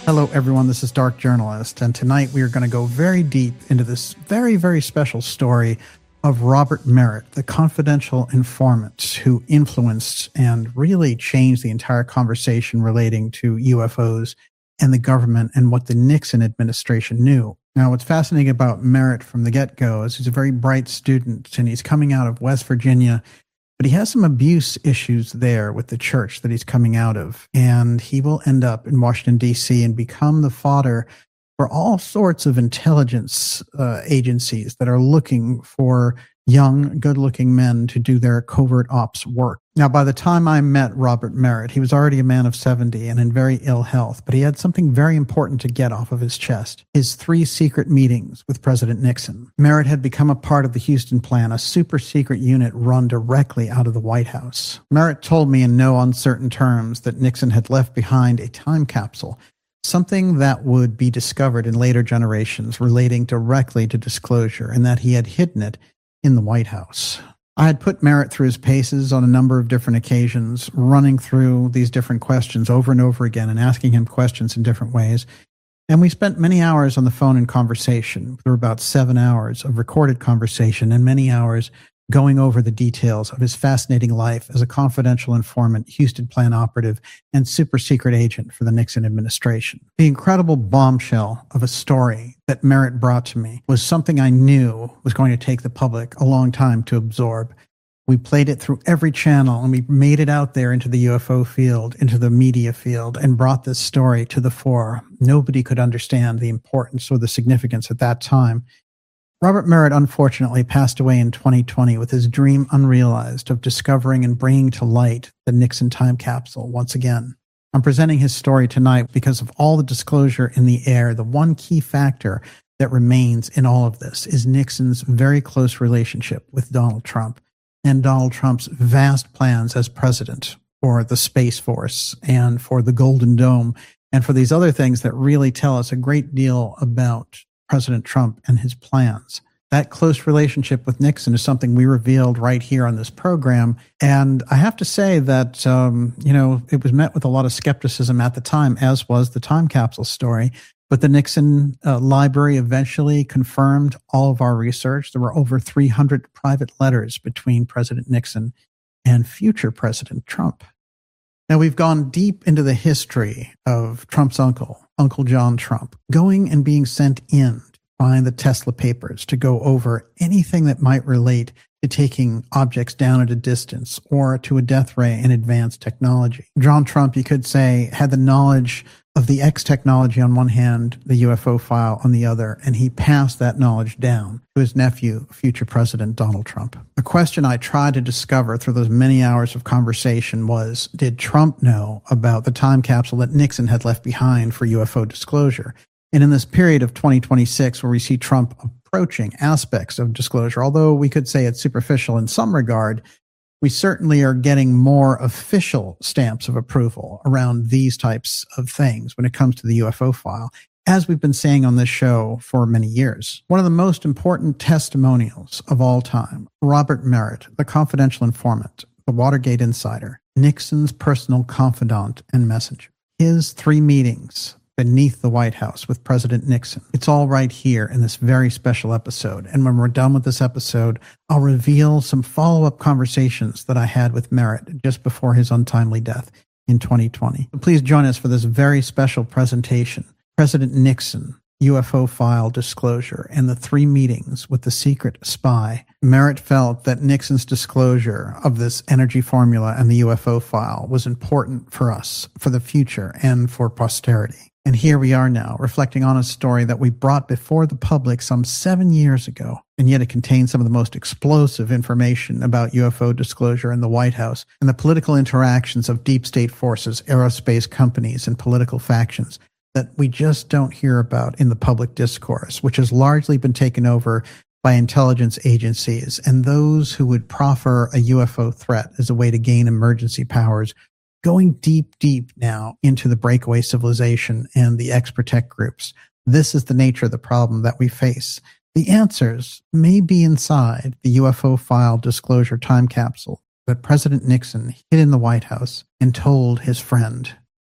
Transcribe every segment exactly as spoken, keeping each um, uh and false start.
Hello, everyone. This is Dark Journalist, and tonight we are going to go very deep into this very, very special story of Robert Merritt, the confidential informant who influenced and really changed the entire conversation relating to U F Os and the government and what the Nixon administration knew. Now, what's fascinating about Merritt from the get-go is he's a very bright student, and he's coming out of West Virginia, but he has some abuse issues there with the church that he's coming out of. And he will end up in Washington, D C and become the fodder for all sorts of intelligence uh, agencies that are looking for young, good-looking men to do their covert ops work. Now, by the time I met Robert Merritt, he was already a man of seventy and in very ill health, but he had something very important to get off of his chest: his three secret meetings with President Nixon. Merritt had become a part of the Houston Plan, a super-secret unit run directly out of the White House. Merritt told me in no uncertain terms that Nixon had left behind a time capsule, something that would be discovered in later generations relating directly to disclosure, and that he had hidden it in the White House. I had put Merritt through his paces on a number of different occasions, running through these different questions over and over again and asking him questions in different ways. And we spent many hours on the phone in conversation. There were about seven hours of recorded conversation and many hours going over the details of his fascinating life as a confidential informant, Houston Plan operative, and super secret agent for the Nixon administration. The incredible bombshell of a story that Merritt brought to me was something I knew was going to take the public a long time to absorb. We played it through every channel, and we made it out there into the U F O field, into the media field, and brought this story to the fore. Nobody could understand the importance or the significance at that time. Robert Merritt unfortunately passed away in twenty twenty with his dream unrealized of discovering and bringing to light the Nixon time capsule once again. I'm presenting his story tonight because of all the disclosure in the air. The one key factor that remains in all of this is Nixon's very close relationship with Donald Trump and Donald Trump's vast plans as president for the Space Force and for the Golden Dome and for these other things that really tell us a great deal about President Trump and his plans. That close relationship with Nixon is something we revealed right here on this program. And I have to say that, um, you know, it was met with a lot of skepticism at the time, as was the time capsule story. But the Nixon uh, library eventually confirmed all of our research. There were over three hundred private letters between President Nixon and future President Trump. Now, we've gone deep into the history of Trump's uncle, Uncle John Trump, going and being sent in to find the Tesla papers to go over anything that might relate to taking objects down at a distance or to a death ray in advanced technology. John Trump, you could say, had the knowledge of the X technology on one hand, the U F O file on the other, and he passed that knowledge down to his nephew, future President Donald Trump. The question I tried to discover through those many hours of conversation was, did Trump know about the time capsule that Nixon had left behind for U F O disclosure? And in this period of twenty twenty-six, where we see Trump approaching aspects of disclosure, although we could say it's superficial in some regard, we certainly are getting more official stamps of approval around these types of things when it comes to the U F O file, as we've been saying on this show for many years. One of the most important testimonials of all time, Robert Merritt, the confidential informant, the Watergate insider, Nixon's personal confidant and messenger. His three meetings beneath the White House with President Nixon. It's all right here in this very special episode. And when we're done with this episode, I'll reveal some follow-up conversations that I had with Merritt just before his untimely death in twenty twenty. Please join us for this very special presentation, President Nixon, U F O file disclosure, and the three meetings with the secret spy. Merritt felt that Nixon's disclosure of this energy formula and the U F O file was important for us, for the future, and for posterity. And here we are now, reflecting on a story that we brought before the public some seven years ago, and yet it contains some of the most explosive information about U F O disclosure in the White House and the political interactions of deep state forces, aerospace companies, and political factions that we just don't hear about in the public discourse, which has largely been taken over by intelligence agencies and those who would proffer a U F O threat as a way to gain emergency powers, going deep, deep now into the breakaway civilization and the X-Protect groups. This is the nature of the problem that we face. The answers may be inside the U F O file disclosure time capsule that President Nixon hid in the White House and told his friend,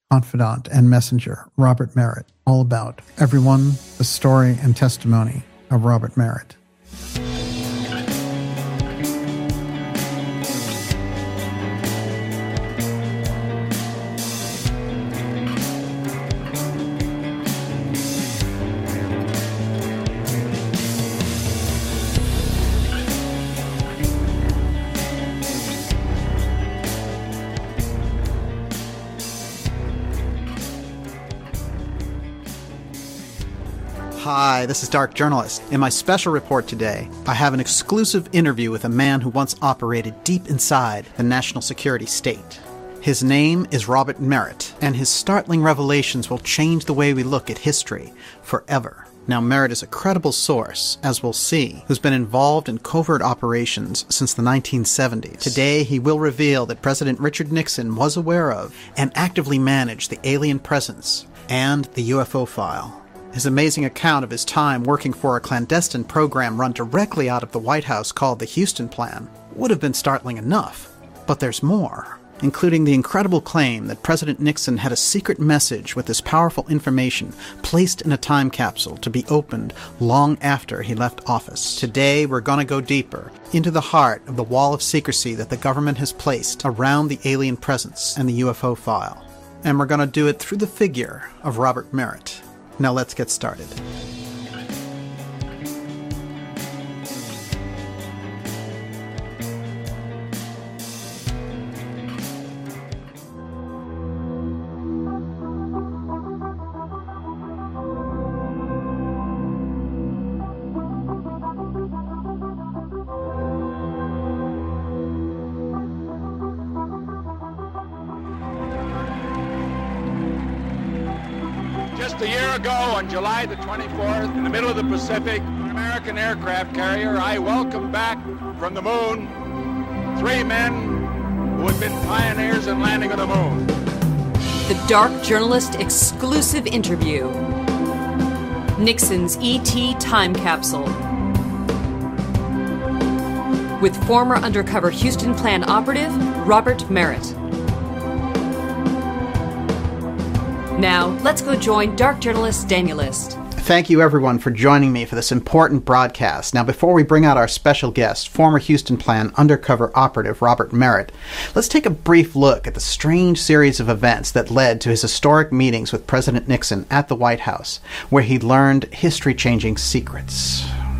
confidant and messenger, Robert Merritt. All about everyone, the story and testimony of Robert Merritt. Hi, this is Dark Journalist. In my special report today, I have an exclusive interview with a man who once operated deep inside the national security state. His name is Robert Merritt, and his startling revelations will change the way we look at history forever. Now, Merritt is a credible source, as we'll see, who's been involved in covert operations since the nineteen seventies. Today, he will reveal that President Richard Nixon was aware of and actively managed the alien presence and the U F O file. His amazing account of his time working for a clandestine program run directly out of the White House called the Houston Plan would have been startling enough. But there's more, including the incredible claim that President Nixon had a secret message with this powerful information placed in a time capsule to be opened long after he left office. Today, we're going to go deeper into the heart of the wall of secrecy that the government has placed around the alien presence and the U F O file. And we're going to do it through the figure of Robert Merritt. Now let's get started. Just a year ago, on July the twenty-fourth, in the middle of the Pacific, an American aircraft carrier, I welcomed back from the moon three men who had been pioneers in landing on the moon. The Dark Journalist exclusive interview. Nixon's E T time capsule. With former undercover Houston Plan operative, Robert Merritt. Now, let's go join Dark Journalist Daniel List. Thank you, everyone, for joining me for this important broadcast. Now, before we bring out our special guest, former Houston Plan undercover operative Robert Merritt, let's take a brief look at the strange series of events that led to his historic meetings with President Nixon at the White House, where he learned history-changing secrets.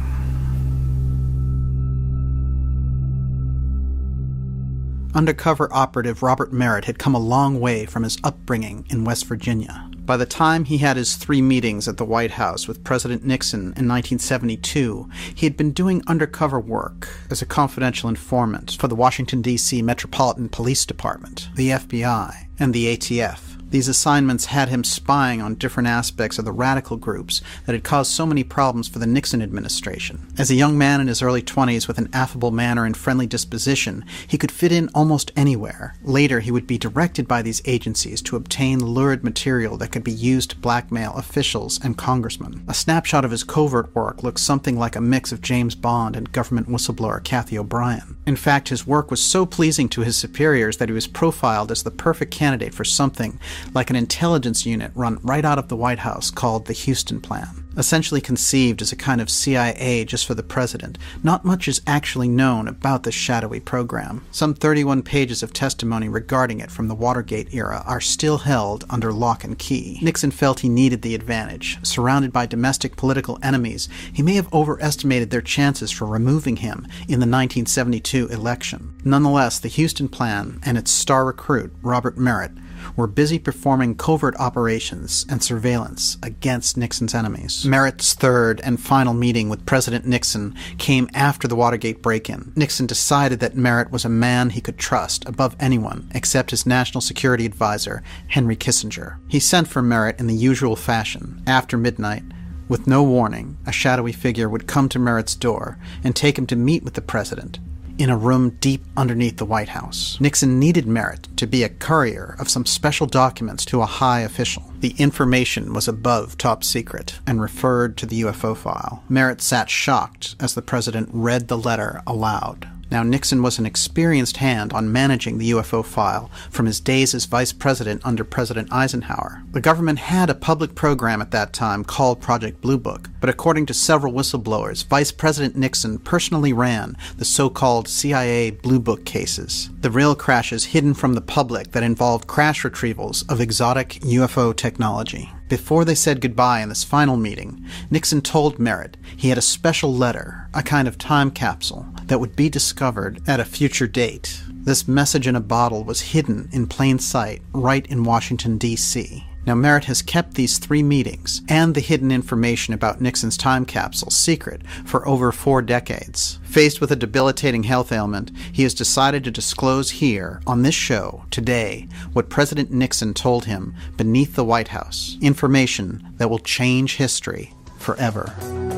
Undercover operative Robert Merritt had come a long way from his upbringing in West Virginia. By the time he had his three meetings at the White House with President Nixon in nineteen seventy-two, he had been doing undercover work as a confidential informant for the Washington, D C Metropolitan Police Department, the F B I, and the A T F. These assignments had him spying on different aspects of the radical groups that had caused so many problems for the Nixon administration. As a young man in his early twenties with an affable manner and friendly disposition, he could fit in almost anywhere. Later, he would be directed by these agencies to obtain lurid material that could be used to blackmail officials and congressmen. A snapshot of his covert work looks something like a mix of James Bond and government whistleblower Cathy O'Brien. In fact, his work was so pleasing to his superiors that he was profiled as the perfect candidate for something like an intelligence unit run right out of the White House called the Houston Plan. Essentially conceived as a kind of C I A just for the president, not much is actually known about this shadowy program. Some thirty-one pages of testimony regarding it from the Watergate era are still held under lock and key. Nixon felt he needed the advantage. Surrounded by domestic political enemies, he may have overestimated their chances for removing him in the nineteen seventy-two election. Nonetheless, the Houston Plan and its star recruit, Robert Merritt, were busy performing covert operations and surveillance against Nixon's enemies. Merritt's third and final meeting with President Nixon came after the Watergate break-in. Nixon decided that Merritt was a man he could trust above anyone except his national security advisor, Henry Kissinger. He sent for Merritt in the usual fashion. After midnight, with no warning, a shadowy figure would come to Merritt's door and take him to meet with the president in a room deep underneath the White House. Nixon needed Merritt to be a courier of some special documents to a high official. The information was above top secret and referred to the U F O file. Merritt sat shocked as the president read the letter aloud. Now, Nixon was an experienced hand on managing the U F O file from his days as vice president under President Eisenhower. The government had a public program at that time called Project Blue Book, but according to several whistleblowers, Vice President Nixon personally ran the so-called C I A Blue Book cases, the real crashes hidden from the public that involved crash retrievals of exotic U F O technology. Before they said goodbye in this final meeting, Nixon told Merritt he had a special letter, a kind of time capsule, that would be discovered at a future date. This message in a bottle was hidden in plain sight right in Washington, D C Now, Merritt has kept these three meetings and the hidden information about Nixon's time capsule secret for over four decades. Faced with a debilitating health ailment, he has decided to disclose here, on this show, today, what President Nixon told him beneath the White House, information that will change history forever.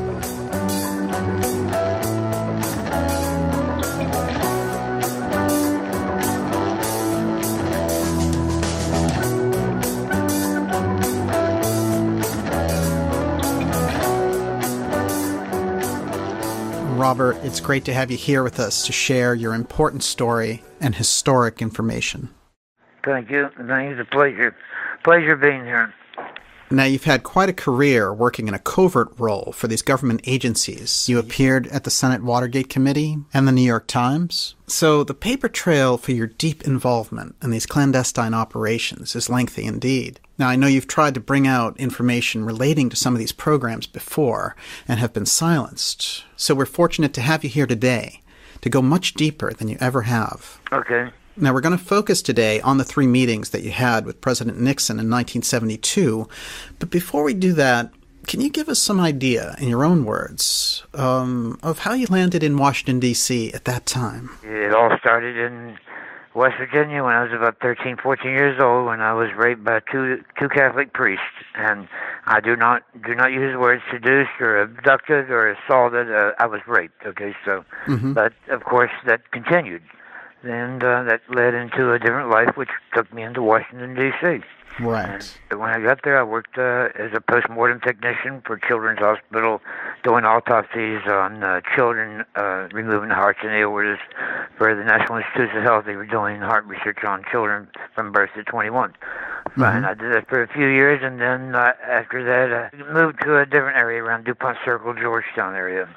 Robert, it's great to have you here with us to share your important story and historic information. Thank you. Thank you. It's a pleasure. Pleasure being here. Now, you've had quite a career working in a covert role for these government agencies. You appeared at the Senate Watergate Committee and the New York Times. So the paper trail for your deep involvement in these clandestine operations is lengthy indeed. Now, I know you've tried to bring out information relating to some of these programs before and have been silenced. So we're fortunate to have you here today to go much deeper than you ever have. Okay. Now, we're going to focus today on the three meetings that you had with President Nixon in nineteen seventy-two. But before we do that, can you give us some idea, in your own words, um, of how you landed in Washington, D C at that time? It all started in West Virginia when I was about thirteen, fourteen years old, when I was raped by two two Catholic priests. And I do not do not use the words seduced or abducted or assaulted. Uh, I was raped, okay? So, mm-hmm. But, of course, that continued. And uh, that led into a different life, which took me into Washington, D C Right. And when I got there, I worked uh, as a post-mortem technician for Children's Hospital, doing autopsies on uh, children, uh, removing the hearts and aortas. For the National Institutes of Health, they were doing heart research on children from birth to twenty-one. Mm-hmm. And I did that for a few years, and then uh, after that, I moved to a different area around DuPont Circle, Georgetown area.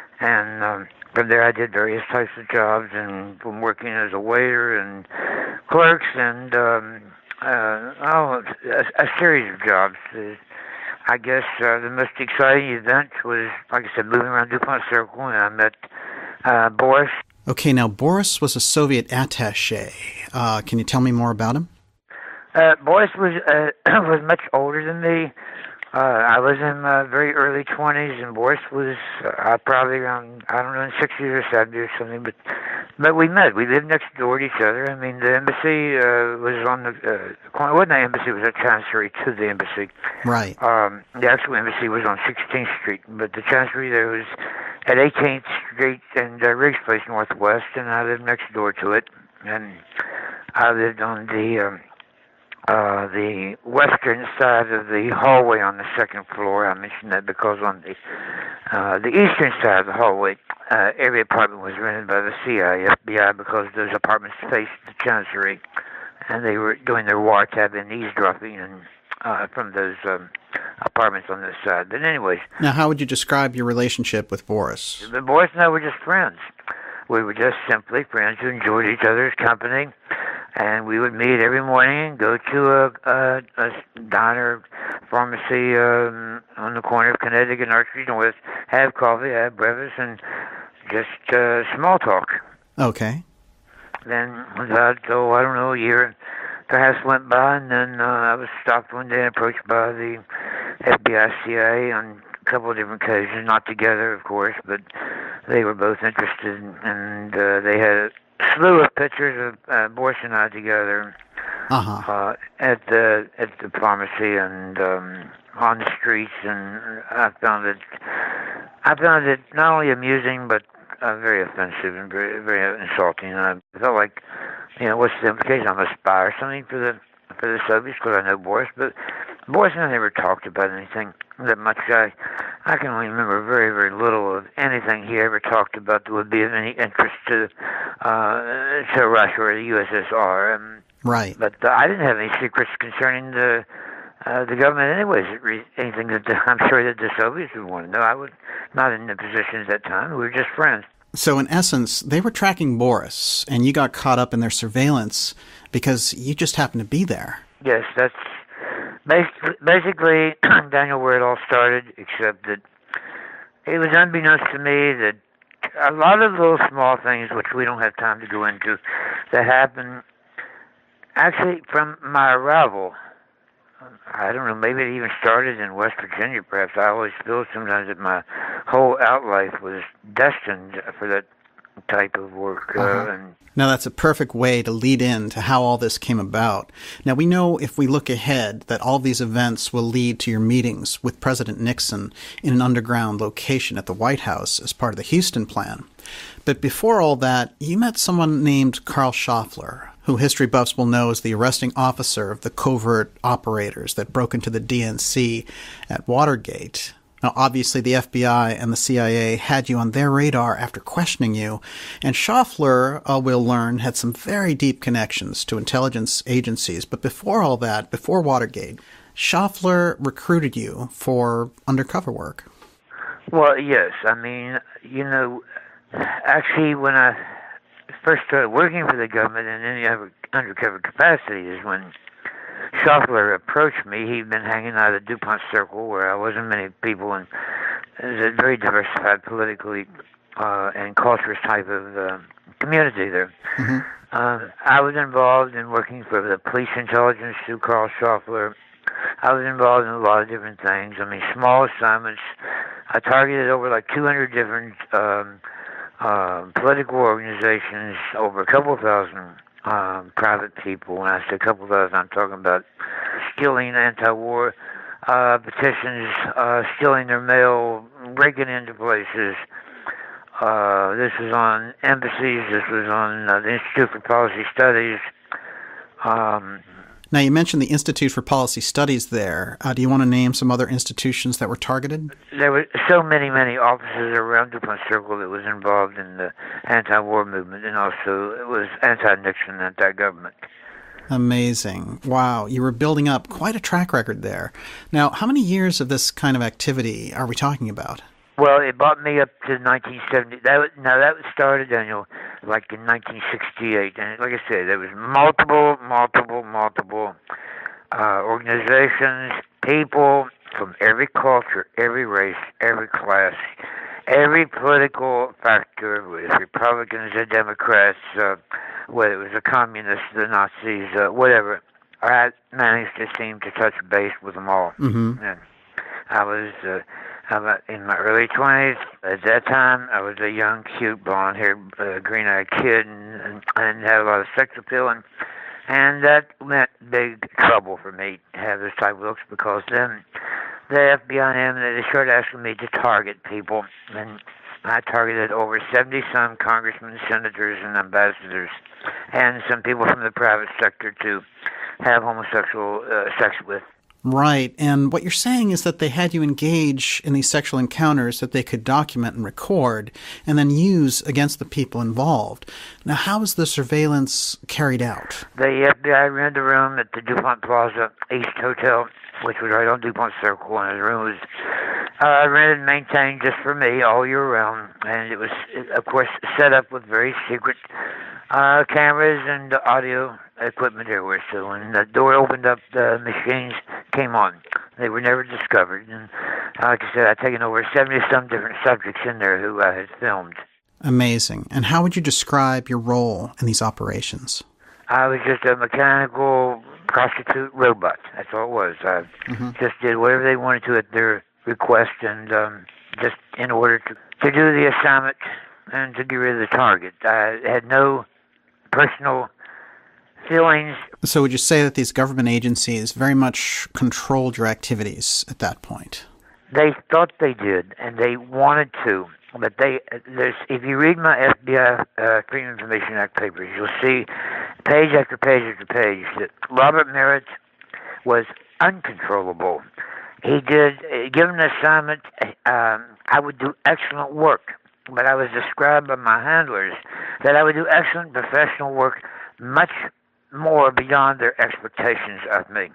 And um, from there, I did various types of jobs, and from working as a waiter and clerks and um, uh, oh, a, a series of jobs. Uh, I guess uh, the most exciting event was, like I said, moving around DuPont Circle, and I met uh, Boris. Okay, now Boris was a Soviet attaché. Uh, can you tell me more about him? Uh, Boris was uh, was much older than me. Uh, I was in my very early twenties, and Boris was uh, probably around, I don't know, in sixties or seventies or something. But but we met. We lived next door to each other. I mean, the embassy uh, was on the uh, corner. It wasn't the embassy, it was a chancery to the embassy. Right. Um, the actual embassy was on sixteenth Street, but the chancery there was at eighteenth Street and uh, Riggs Place Northwest, and I lived next door to it. And I lived on the... Um, Uh, the western side of the hallway on the second floor. I mentioned that because on the uh, the eastern side of the hallway, uh, every apartment was rented by the C I A, F B I, because those apartments faced the chancery, and they were doing their wiretapping and eavesdropping and, uh, from those um, apartments on this side. But anyways. Now, how would you describe your relationship with Boris? Boris and I were just friends. We were just simply friends who enjoyed each other's company. And we would meet every morning and go to a, a, a diner, pharmacy um, on the corner of Connecticut and Arch Street North, have coffee, have breakfast, and just uh, small talk. Okay. Then about, oh, I don't know, a year perhaps went by, and then uh, I was stopped one day and approached by the F B I, C I A on a couple of different occasions, not together, of course, but they were both interested, and uh, they had slew of pictures of uh, Boris and I together uh-huh. uh, at the at the pharmacy and um, on the streets, and I found it I found it not only amusing but uh, very offensive and very very insulting. And I felt like, you know, what's the implication? I'm a spy or something for the for the Soviets because I know Boris, but Boris and I never talked about anything that much. I I can only remember very, very little of anything he ever talked about that would be of any interest to uh, to Russia or the U S S R. Um, right. But uh, I didn't have any secrets concerning the uh, the government, anyways. Anything that the, I'm sure that the Soviets would want to know. I was not in the position at that time. We were just friends. So in essence, they were tracking Boris, and you got caught up in their surveillance because you just happened to be there. Yes, that's basically, basically Daniel, where it all started, except that it was unbeknownst to me that a lot of those small things, which we don't have time to go into, that happened actually from my arrival. I don't know, maybe it even started in West Virginia, perhaps. I always feel sometimes that my whole outlife was destined for that type of work. Uh, uh-huh. and Now, that's a perfect way to lead in to how all this came about. Now, we know if we look ahead that all these events will lead to your meetings with President Nixon in an underground location at the White House as part of the Houston Plan. But before all that, you met someone named Carl Schaffler, who history buffs will know as the arresting officer of the covert operators that broke into the D N C at Watergate. Now, obviously, the F B I and the C I A had you on their radar after questioning you, and Schaffler, uh, we'll learn, had some very deep connections to intelligence agencies. But before all that, before Watergate, Schaffler recruited you for undercover work. Well, yes. I mean, you know, actually, when I first started working for the government in any other undercover capacity is when Schaffler approached me. He'd been hanging out at DuPont Circle, where there wasn't many people, and it was a very diversified politically uh, and culturist type of uh, community there. Mm-hmm. Um, I was involved in working for the police intelligence through Carl Schaffler. I was involved in a lot of different things. I mean, small assignments. I targeted over like two hundred different um, uh, political organizations, over a couple thousand Um, private people. When I say a couple of those, I'm talking about stealing anti-war uh, petitions, uh, stealing their mail, breaking into places. Uh, this was on embassies. This was on uh, the Institute for Policy Studies. Um, now, you mentioned the Institute for Policy Studies there. Uh, do you want to name some other institutions that were targeted? There were so many, many offices around DuPont Circle that was involved in the anti-war movement, and also it was anti-Nixon, anti-government. Amazing. Wow. You were building up quite a track record there. Now, how many years of this kind of activity are we talking about? Well, it brought me up to nineteen seventy. That was, now, that was started, Daniel, like in nineteen sixty-eight. And like I said, there was multiple, multiple, multiple uh, organizations, people from every culture, every race, every class, every political factor, whether it's Republicans or Democrats, uh, whether it was the communists, the Nazis, uh, whatever. I managed to seem to touch base with them all. Mm-hmm. And I was... Uh, I'm in my early twenties. At that time, I was a young, cute, blonde-haired, uh, green-eyed kid, and, and, and had a lot of sex appeal, and, and that meant big trouble for me to have this type of looks, because then the F B I and them, they started asking me to target people, and I targeted over seventy-some congressmen, senators, and ambassadors, and some people from the private sector to have homosexual uh, sex with. Right. And what you're saying is that they had you engage in these sexual encounters that they could document and record and then use against the people involved. Now, how was the surveillance carried out? The F B I rented a room at the DuPont Plaza East Hotel, which was right on DuPont Circle, and the room was uh, rented and maintained just for me all year round. And it was, of course, set up with very secret uh, cameras and audio equipment everywhere. So when the door opened up, the machines came on. They were never discovered. And like I said, I'd taken over seventy-some different subjects in there who I had filmed. Amazing. And how would you describe your role in these operations? I was just a mechanical prostitute robot. That's all it was. I mm-hmm. just did whatever they wanted to at their request, and um, just in order to, to do the assignment and to get rid of the target. I had no personal feelings. So would you say that these government agencies very much controlled your activities at that point? They thought they did, and they wanted to. But they, there's, if you read my F B I uh, Freedom of Information Act papers, you'll see page after page after page that Robert Merritt was uncontrollable. he did, uh, given an assignment, um, I would do excellent work, but I was described by my handlers that I would do excellent professional work, much more beyond their expectations of me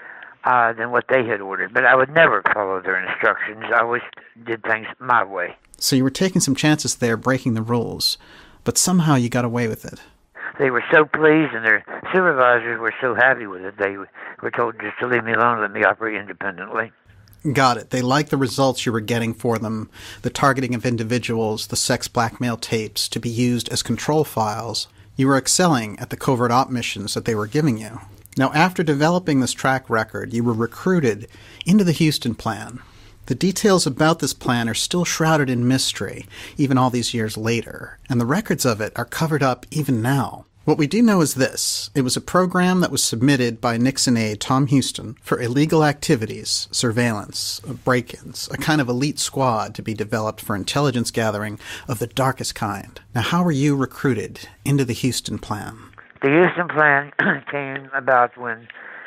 uh, than what they had ordered. But I would never follow their instructions. I always did things my way. So you were taking some chances there, breaking the rules, but somehow you got away with it. They were so pleased, and their supervisors were so happy with it, they were told just to leave me alone and let me operate independently. Got it. They liked the results you were getting for them, the targeting of individuals, the sex blackmail tapes to be used as control files. You were excelling at the covert op missions that they were giving you. Now, after developing this track record, you were recruited into the Houston Plan. The details about this plan are still shrouded in mystery, even all these years later, and the records of it are covered up even now. What we do know is this. It was a program that was submitted by Nixon aide Tom Houston for illegal activities, surveillance, break-ins, a kind of elite squad to be developed for intelligence gathering of the darkest kind. Now, how were you recruited into the Houston Plan? The Houston Plan came about when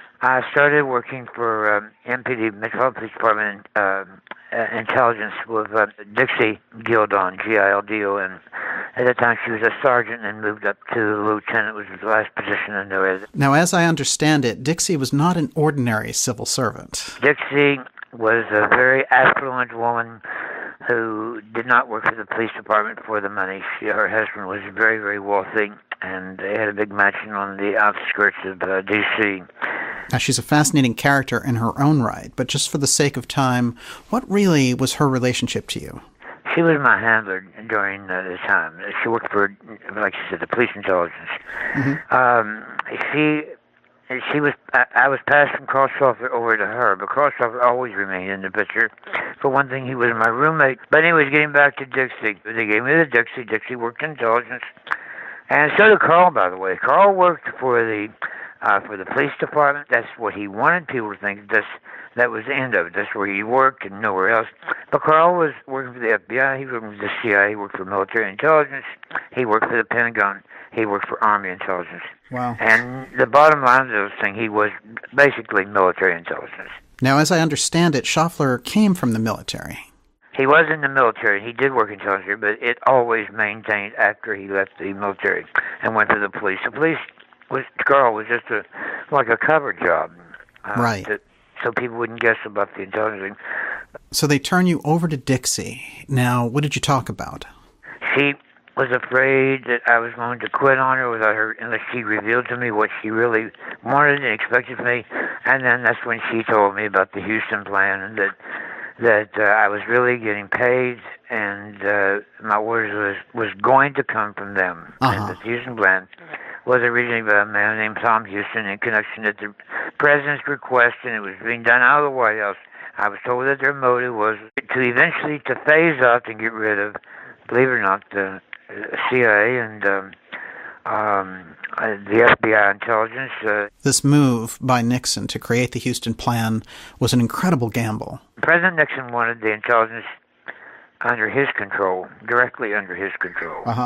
I started working for um, M P D, Metropolitan Police Department uh, uh, Intelligence with uh, Dixie Gildon, G I L D O N. At that time, she was a sergeant and moved up to lieutenant, which was the last position in there. Now, as I understand it, Dixie was not an ordinary civil servant. Dixie was a very affluent woman who did not work for the police department for the money. She, her husband was very, very wealthy, and they had a big mansion on the outskirts of uh, D C Now, she's a fascinating character in her own right, but just for the sake of time, what really was her relationship to you? She was my handler during uh, the time. She worked for, like you said, the police intelligence. Mm-hmm. Um, she, she was. I, I was passed from Crossover over to her, but Crossover always remained in the picture. For one thing, he was my roommate. But anyways, getting back to Dixie, they gave me the Dixie. Dixie worked in intelligence, and so did Carl. By the way, Carl worked for the uh, for the police department. That's what he wanted people to think. This. That was the end of it. That's where he worked and nowhere else. But Carl was working for the F B I. He worked for the C I A. He worked for military intelligence. He worked for the Pentagon. He worked for Army intelligence. Wow. And the bottom line of this thing, he was basically military intelligence. Now, as I understand it, Schaffler came from the military. He was in the military. He did work in intelligence, but it always maintained after he left the military and went to the police. The police was, Carl was just a like a cover job. Uh, right. To, so people wouldn't guess about the intelligence. So they turn you over to Dixie. Now, what did you talk about? She was afraid that I was going to quit on her without her, unless she revealed to me what she really wanted and expected from me. And then that's when she told me about the Houston Plan, and that that uh, I was really getting paid, and uh, my orders was, was going to come from them. Uh-huh. And the Houston Plan was originally by a man named Tom Houston in connection with the president's request, and it was being done out of the White House. I was told that their motive was to eventually to phase out and get rid of, believe it or not, the C I A and um, um, uh, the F B I intelligence. Uh, this move by Nixon to create the Houston Plan was an incredible gamble. President Nixon wanted the intelligence under his control, directly under his control. Uh-huh.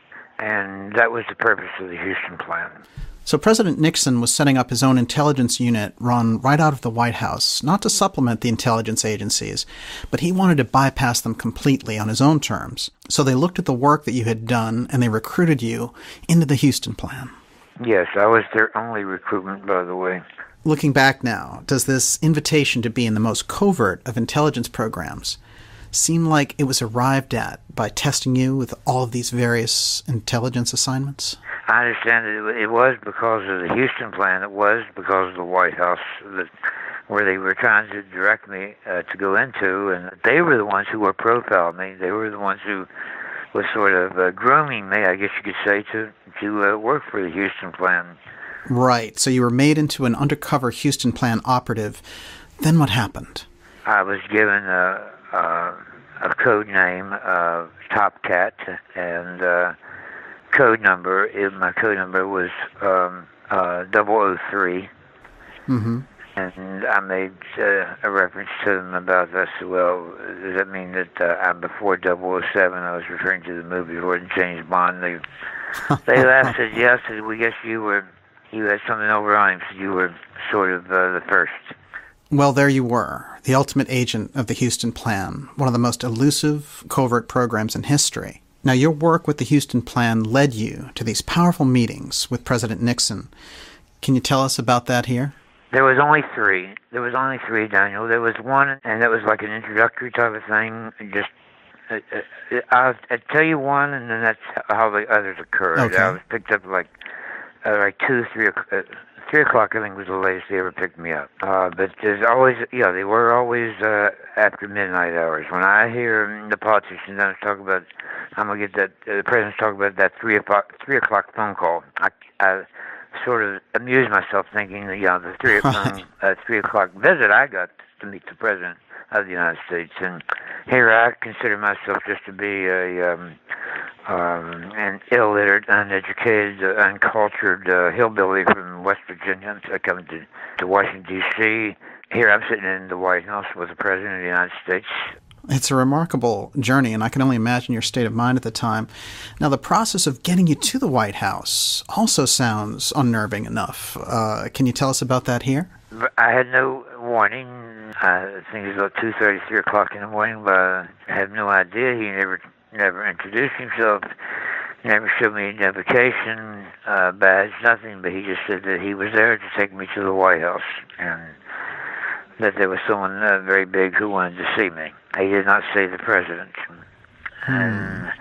And that was the purpose of the Houston Plan. So President Nixon was setting up his own intelligence unit run right out of the White House, not to supplement the intelligence agencies, but he wanted to bypass them completely on his own terms. So they looked at the work that you had done, and they recruited you into the Houston Plan. Yes, I was their only recruitment, by the way. Looking back now, does this invitation to be in the most covert of intelligence programs seem like it was arrived at by testing you with all of these various intelligence assignments? I understand that it was because of the Houston Plan. It was because of the White House that, where they were trying to direct me uh, to go into, and they were the ones who were profiling me. They were the ones who were sort of uh, grooming me, I guess you could say, to, to uh, work for the Houston Plan. Right. So you were made into an undercover Houston Plan operative. Then what happened? I was given a, a, a code name, uh, Top Cat, and uh, code number. It, my code number was um, uh, double oh three. Mm-hmm. And I made uh, a reference to them about this. Well, does that mean that uh, I'm before double oh seven? I was referring to the movie before James Bond. They they laughed, said yes. Said, we guess you were you had something over on him, so you were sort of uh, the first. Well, there you were, the ultimate agent of the Houston Plan, one of the most elusive covert programs in history. Now, your work with the Houston Plan led you to these powerful meetings with President Nixon. Can you tell us about that here? There was only three. There was only three, Daniel. There was one, and that was like an introductory type of thing. Just, uh, uh, I'll, I'll tell you one, and then that's how the others occurred. Okay. I was picked up like, uh, like two, three, uh, three o'clock. I think was the latest they ever picked me up. Uh, but there's always, yeah, they were always uh, after midnight hours. When I hear the politicians talk about, I'm gonna get that. Uh, the president's talking about that three o'clock, three o'clock phone call. I, I sort of amused myself thinking that, yeah, the three o'clock, uh, three o'clock visit I got to meet the president of the United States, and here I consider myself just to be a um, um, an illiterate, uneducated, uh, uncultured uh, hillbilly from West Virginia, so coming to to Washington D C Here I'm sitting in the White House with the president of the United States. It's a remarkable journey, and I can only imagine your state of mind at the time. Now, the process of getting you to the White House also sounds unnerving enough. Uh, can you tell us about that here? I had no warning. I think it was about two thirty, three o'clock in the morning, but I had no idea. He never never introduced himself, never showed me identification, uh, badge, nothing, but he just said that he was there to take me to the White House, and that there was someone uh, very big who wanted to see me. He did not say the president. Hmm. And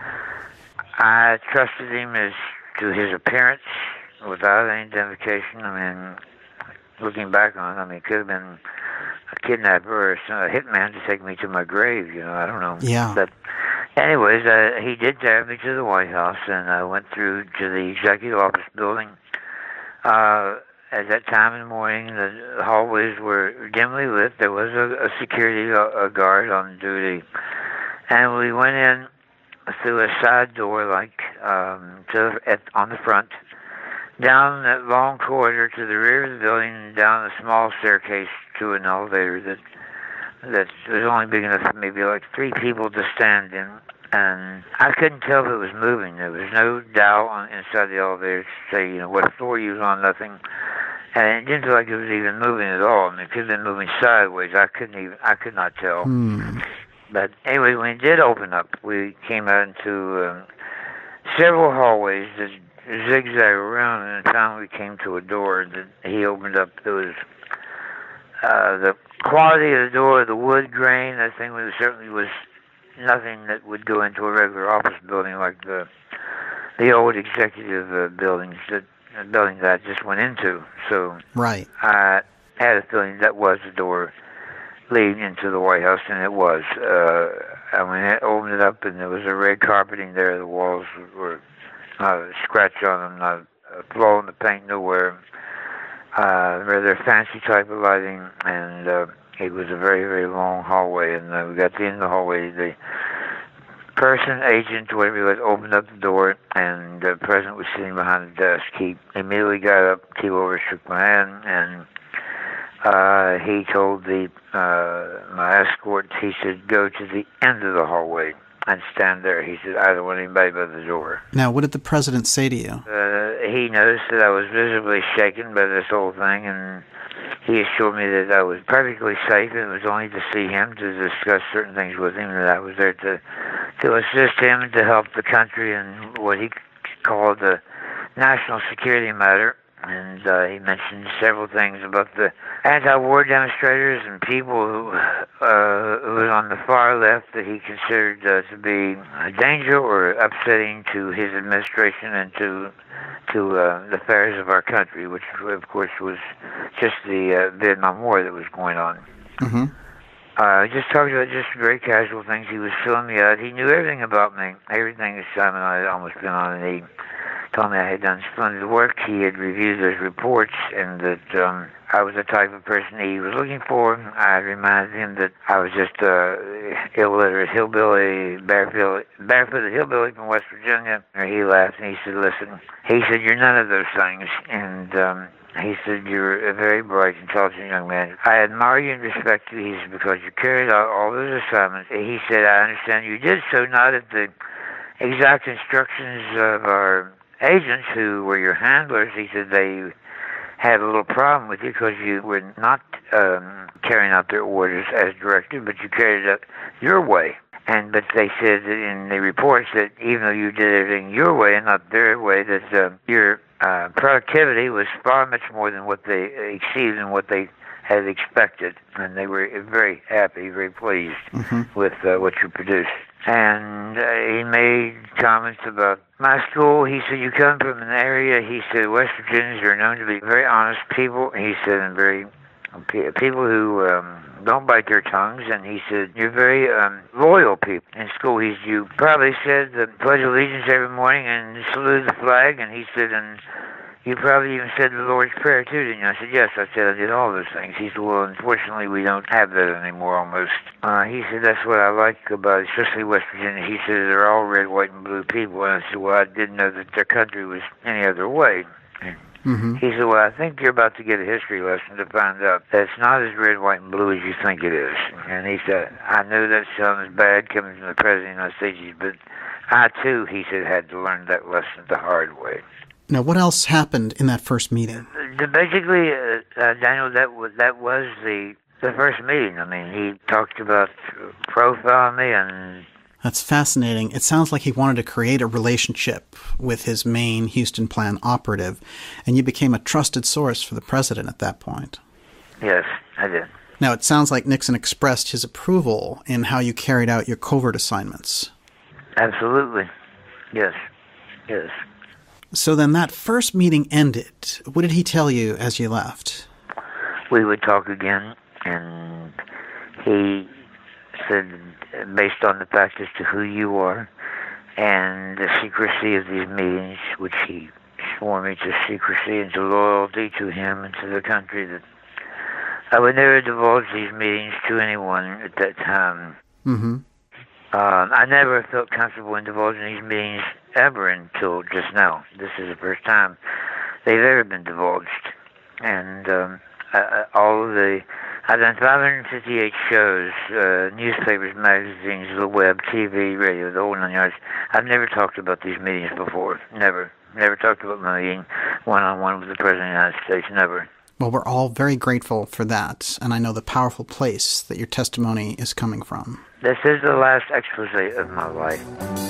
I trusted him as to his appearance without any identification. I mean, looking back on it, I mean, it could have been a kidnapper or a hitman to take me to my grave, you know, I don't know. Yeah. But anyways, uh, he did drive me to the White House, and I went through to the executive office building. Uh, At that time in the morning, the hallways were dimly lit. There was a, a security a, a guard on duty. And we went in through a side door, like um, to at, on the front, down that long corridor to the rear of the building, and down a small staircase to an elevator that that was only big enough for maybe like three people to stand in. And I couldn't tell if it was moving. There was no dial on inside the elevator to say, you know, what floor you was on, nothing. And it didn't feel like it was even moving at all. I mean, it could have been moving sideways. I couldn't even, I could not tell. Hmm. But anyway, when it did open up, we came out into um, several hallways that zigzag around, and finally we came to a door that he opened up. There was uh, the quality of the door, the wood grain, that thing was certainly was nothing that would go into a regular office building like the the old executive uh, buildings that the building that I just went into. So right. I had a feeling that was the door leading into the White House, and it was. Uh, I mean, I opened it up, and there was a red carpeting there. The walls were not a scratch on them, not a flaw in the paint nowhere. Uh, rather fancy type of lighting, and uh, it was a very, very long hallway. And uh, we got to the end of the hallway. The person, agent, whatever he was, opened up the door, and the president was sitting behind the desk. He immediately got up, came over, shook my hand, and uh, he told the uh, my escort, he said, go to the end of the hallway and stand there. He said, I don't want anybody by the door. Now, what did the president say to you? Uh, he noticed that I was visibly shaken by this whole thing, and he assured me that I was perfectly safe, and it was only to see him, to discuss certain things with him, that I was there to to assist him and to help the country in what he called the national security matter. And uh, he mentioned several things about the anti-war demonstrators and people who, uh, who was on the far left that he considered uh, to be a danger or upsetting to his administration and to to uh, the affairs of our country, which of course was just the uh, Vietnam War that was going on. Mm-hmm. Uh, just talking about just very casual things. He was filling me out. He knew everything about me, everything that Simon and I had almost been on, and he told me I had done splendid work. He had reviewed those reports, and that um, I was the type of person he was looking for. I reminded him that I was just a illiterate hillbilly, barefoot, barefooted hillbilly from West Virginia. And he laughed, and he said, listen, he said, you're none of those things. And um, he said, you're a very bright, intelligent young man. I admire you and respect you. He said, because you carried out all those assignments. He said, I understand you did so, not at the exact instructions of our agents who were your handlers. He said they had a little problem with you because you were not um, carrying out their orders as directed, but you carried it out your way. And but they said in the reports that even though you did everything your way and not their way, that uh, your uh, productivity was far much more than what they exceeded and what they had expected, and they were very happy, very pleased mm-hmm. with uh, what you produced. And uh, he made comments about my school. He said, you come from an area, he said, West Virginians are known to be very honest people. He said, and very people who um, don't bite their tongues. And he said, you're very um, loyal people. In school, he's, you probably said the Pledge of Allegiance every morning and saluted the flag. And he said, and you probably even said the Lord's Prayer, too, didn't you? I said, yes, I said I did all those things. He said, well, unfortunately, we don't have that anymore, almost. Uh, he said, that's what I like about it, especially West Virginia. He said, they're all red, white, and blue people. And I said, well, I didn't know that their country was any other way. Mm-hmm. He said, well, I think you're about to get a history lesson to find out that it's not as red, white, and blue as you think it is. And he said, I knew that sounds bad coming from the President of the United States, but I, too, he said, had to learn that lesson the hard way. Now, what else happened in that first meeting? Basically, uh, uh, Daniel, that was, that was the the first meeting. I mean, he talked about profiling me and... That's fascinating. It sounds like he wanted to create a relationship with his main Houston Plan operative, and you became a trusted source for the president at that point. Yes, I did. Now, it sounds like Nixon expressed his approval in how you carried out your covert assignments. Absolutely. Yes. Yes. So then that first meeting ended. What did he tell you as you left? We would talk again, and he said, based on the fact as to who you are and the secrecy of these meetings, which he swore me to secrecy and to loyalty to him and to the country, that I would never divulge these meetings to anyone at that time. Mm-hmm. Um, I never felt comfortable in divulging these meetings ever until just now. This is the first time they've ever been divulged. And um, I, I, all of the, I've done five hundred fifty-eight shows, uh, newspapers, magazines, the web, T V, radio, the whole nine yards. I've never talked about these meetings before. Never. Never talked about my meeting one-on-one with the President of the United States. Never. Well, we're all very grateful for that, and I know the powerful place that your testimony is coming from. This is the last expose of my life.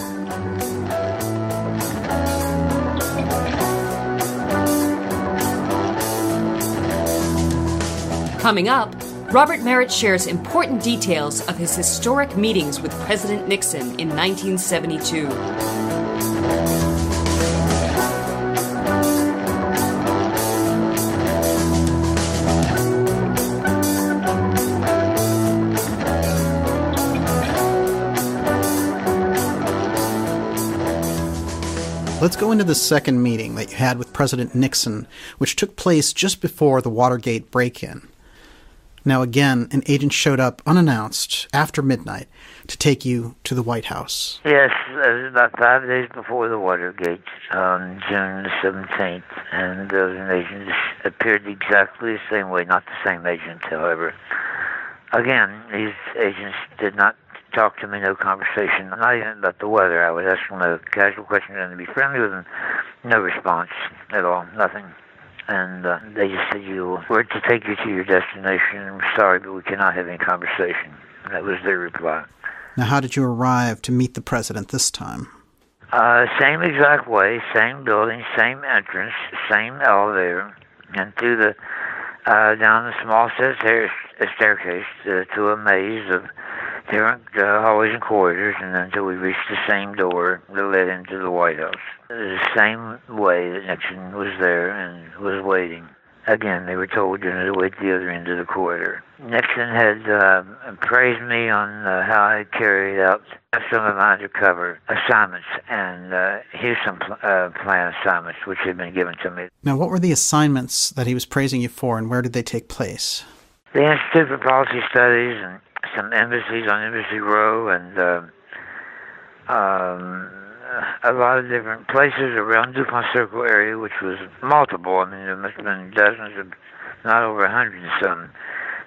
Coming up, Robert Merritt shares important details of his historic meetings with President Nixon in nineteen seventy-two. Let's go into the second meeting that you had with President Nixon, which took place just before the Watergate break-in. Now again, an agent showed up unannounced after midnight to take you to the White House. Yes, it was about five days before the Watergate, on June the seventeenth, and uh, an agent appeared exactly the same way, not the same agent, however. Again, these agents did not talk to me, no conversation, not even about the weather. I would ask them a casual question and to be friendly with them. No response at all, nothing. And uh, they just said, you were to take you to your destination. I'm sorry, but we cannot have any conversation. And that was their reply. Now, how did you arrive to meet the president this time? Uh, same exact way, same building, same entrance, same elevator, and through the, uh, down the small stair- staircase uh, to a maze of different uh, hallways and corridors, and until we reached the same door that led into the White House. The same way that Nixon was there and was waiting. Again, they were told you know, to wait at the other end of the corridor. Nixon had uh, praised me on uh, how I carried out some of my undercover assignments and uh, Houston pl- uh, Plan assignments, which had been given to me. Now, what were the assignments that he was praising you for, and where did they take place? The Institute for Policy Studies and some embassies on Embassy Row, and uh, um, a lot of different places around DuPont Circle area, which was multiple. I mean, there must have been dozens of, not over a hundred and some.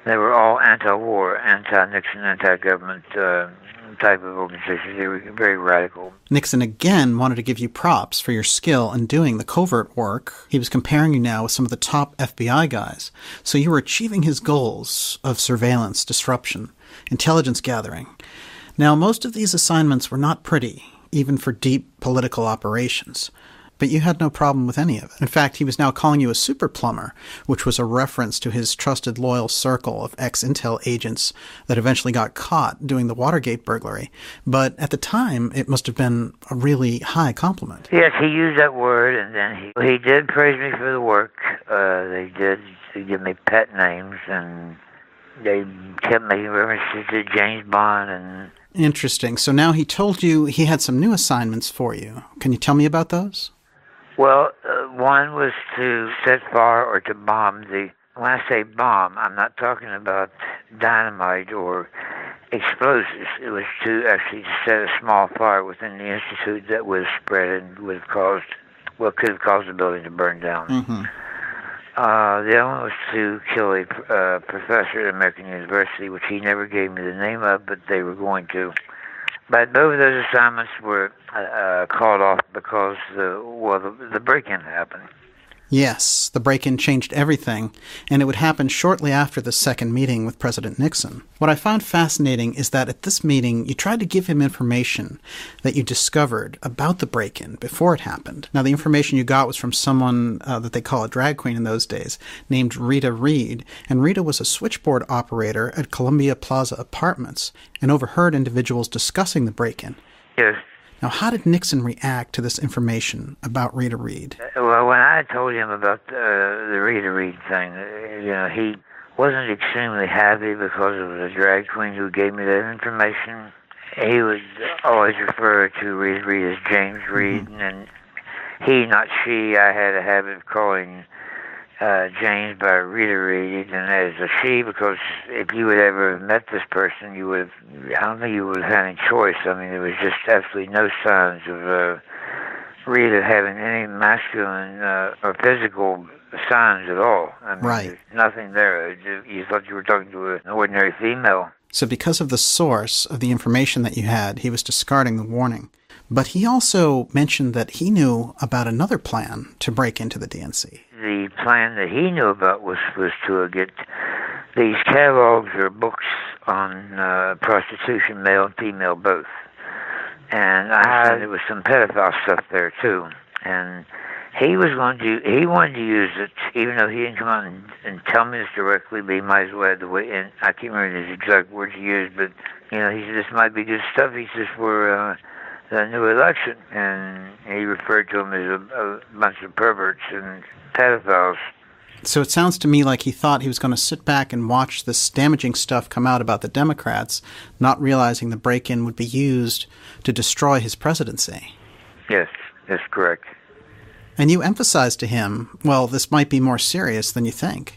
They were all anti-war, anti-Nixon, anti-government uh, type of organizations. They were very radical. Nixon again wanted to give you props for your skill in doing the covert work. He was comparing you now with some of the top F B I guys. So you were achieving his goals of surveillance, disruption, intelligence gathering. Now, most of these assignments were not pretty, even for deep political operations. But you had no problem with any of it. In fact, he was now calling you a super plumber, which was a reference to his trusted loyal circle of ex-Intel agents that eventually got caught doing the Watergate burglary. But at the time, it must have been a really high compliment. Yes, he used that word, and then he he did praise me for the work. Uh, they did give me pet names, and they kept making references to James Bond. And Interesting. So now he told you he had some new assignments for you. Can you tell me about those? Well, uh, one was to set fire or to bomb the, when I say bomb, I'm not talking about dynamite or explosives. It was to actually set a small fire within the Institute that would have spread and would have caused, well, could have caused the building to burn down. Mm-hmm. Uh, the other one was to kill a uh, professor at American University, which he never gave me the name of, but they were going to. But both of those assignments were uh, called off because the well the, the break-in happened. Yes, the break-in changed everything, and it would happen shortly after the second meeting with President Nixon. What I found fascinating is that at this meeting, you tried to give him information that you discovered about the break-in before it happened. Now, the information you got was from someone uh, that they call a drag queen in those days, named Rita Reed, and Rita was a switchboard operator at Columbia Plaza Apartments and overheard individuals discussing the break-in. Yes. Now, how did Nixon react to this information about Rita Reed? Well, when I told him about uh, the Rita Reed thing, uh, you know, he wasn't extremely happy because it was a drag queen who gave me that information. He would always refer to Rita Reed as James Reed, mm-hmm. and he, not she. I had a habit of calling uh, James by Rita Reed, and as a she, because if you had ever met this person, you would have, I don't think you would have had any choice. I mean, there was just absolutely no signs of uh, Rita having any masculine uh, or physical signs at all. I mean, right. There's nothing there. You thought you were talking to an ordinary female. So because of the source of the information that you had, he was discarding the warning. But he also mentioned that he knew about another plan to break into the D N C. The plan that he knew about was, was to get these catalogs or books on uh, prostitution, male and female both. And I understand there was some pedophile stuff there too. And he was going to, he wanted to use it, even though he didn't come out and, and tell me this directly, but he might as well have the way, and I can't remember his exact words he used, but, you know, he said, this might be good stuff. He says, for uh, the new election. And he referred to them as a, a bunch of perverts and pedophiles. So it sounds to me like he thought he was going to sit back and watch this damaging stuff come out about the Democrats, not realizing the break-in would be used to destroy his presidency. Yes, that's correct. And you emphasized to him, well, this might be more serious than you think.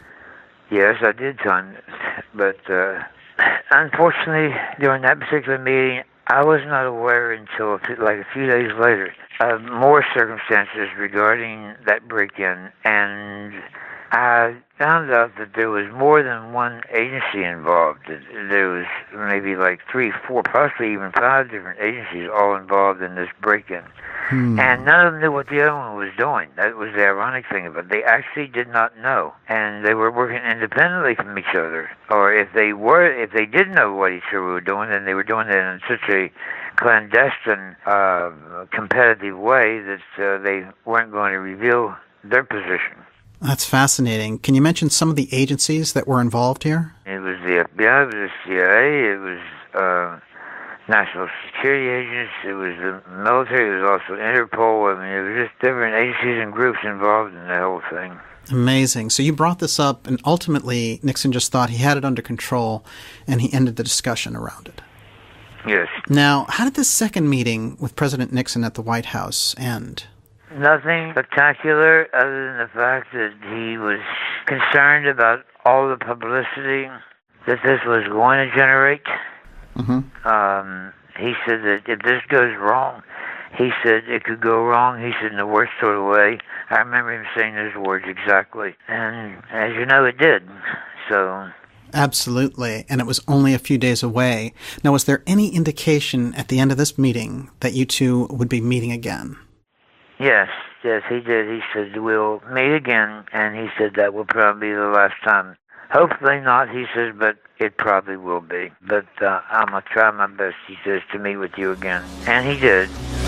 Yes, I did tell him that. But uh, unfortunately, during that particular meeting, I was not aware until like a few days later of more circumstances regarding that break-in, and I found out that there was more than one agency involved. There was maybe like three, four, possibly even five different agencies all involved in this break-in. Hmm. And none of them knew what the other one was doing. That was the ironic thing about it. They actually did not know. And they were working independently from each other. Or if they were, if they did know what each other were doing, then they were doing it in such a clandestine, uh, competitive way that uh, they weren't going to reveal their position. That's fascinating. Can you mention some of the agencies that were involved here? It was the F B I, it was the C I A, it was uh, national security agents, it was the military, it was also Interpol. I mean, it was just different agencies and groups involved in the whole thing. Amazing. So you brought this up, and ultimately Nixon just thought he had it under control, and he ended the discussion around it. Yes. Now, how did this second meeting with President Nixon at the White House end? Nothing spectacular other than the fact that he was concerned about all the publicity that this was going to generate. Mm-hmm. Um, he said that if this goes wrong, he said it could go wrong. He said in the worst sort of way. I remember him saying those words exactly. And as you know, it did. So Absolutely, and it was only a few days away. Now, was there any indication at the end of this meeting that you two would be meeting again? Yes, yes, he did. He said, we'll meet again, and he said that will probably be the last time. Hopefully not, he says, but it probably will be. But uh, I'm going to try my best, he says, to meet with you again. And he did.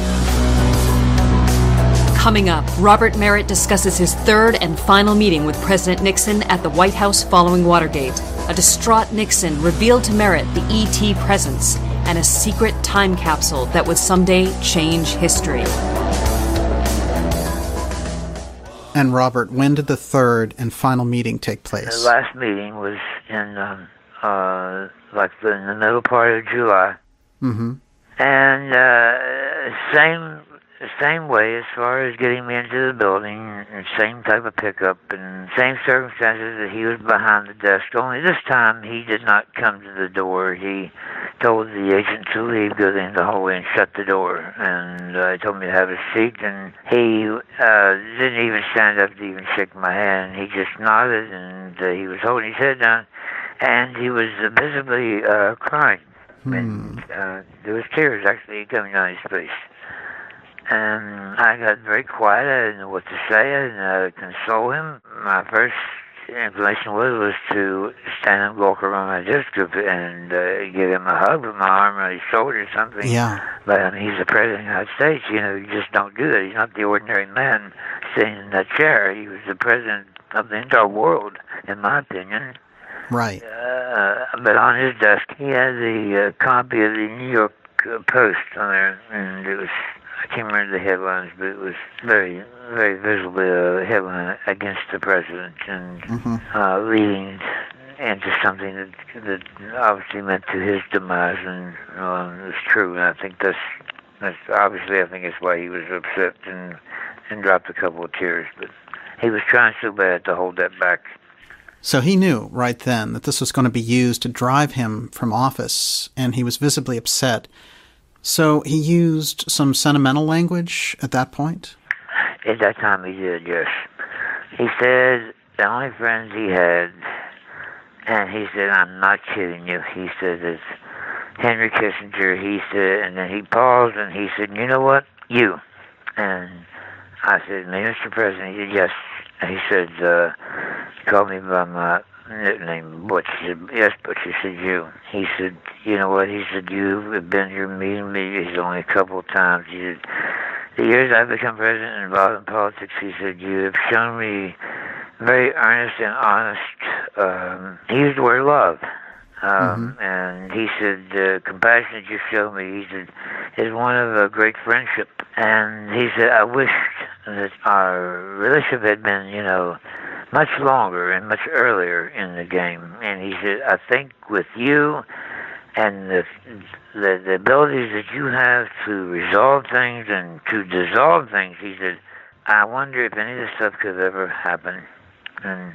Coming up, Robert Merritt discusses his third and final meeting with President Nixon at the White House following Watergate. A distraught Nixon revealed to Merritt the E T presence and a secret time capsule that would someday change history. And Robert, when did the third and final meeting take place? The last meeting was in, um, uh, like the, in the middle part of July. Mm-hmm. And uh, same same way as far as getting me into the building, and same type of pickup, and same circumstances that he was behind the desk. Only this time he did not come to the door. He told the agent to leave, go in the hallway and shut the door. And uh, he told me to have a seat, and he uh, didn't even stand up to even shake my hand. He just nodded, and uh, he was holding his head down, and he was uh, visibly uh, crying. Hmm. And uh, there was tears actually coming down his face. And I got very quiet. I didn't know what to say. I didn't know how to console him. My first inclination was was to stand and walk around my desk and uh, give him a hug with my arm on his shoulder or something. Yeah. But I mean, he's the president of the United States. You know, you just don't do that. He's not the ordinary man sitting in that chair. He was the president of the entire world, in my opinion. Right. Uh, but on his desk, he had the uh, copy of the New York uh, Post on there, and it was, I can't remember the headlines, but it was very, very visibly a headline against the president, and mm-hmm. uh, leading into something that that obviously meant to his demise, and um, it was true. And I think that's that's obviously I think that's why he was upset and and dropped a couple of tears. But he was trying so bad to hold that back. So he knew right then that this was going to be used to drive him from office, and he was visibly upset. So he used some sentimental language at that point? At that time he did, yes. He said the only friends he had, and he said, I'm not kidding you, he said, it's Henry Kissinger, he said, and then he paused and he said, you know what, you. And I said, Mister President, he said, yes. And he said, uh, he called me by my nickname, Butch. He said, yes, Butch. He said, you. He said, you know what? He said, you have been here meeting me. He's only a couple of times. He said, the years I've become president and involved in politics, he said, you have shown me very earnest and honest, um, he used the word love. Um, mm-hmm. And he said, the compassion that you showed me, he said, is one of a great friendship. And he said, I wished that our relationship had been, you know, much longer and much earlier in the game. And he said, I think with you and the, the, the abilities that you have to resolve things and to dissolve things, he said, I wonder if any of this stuff could ever happen. And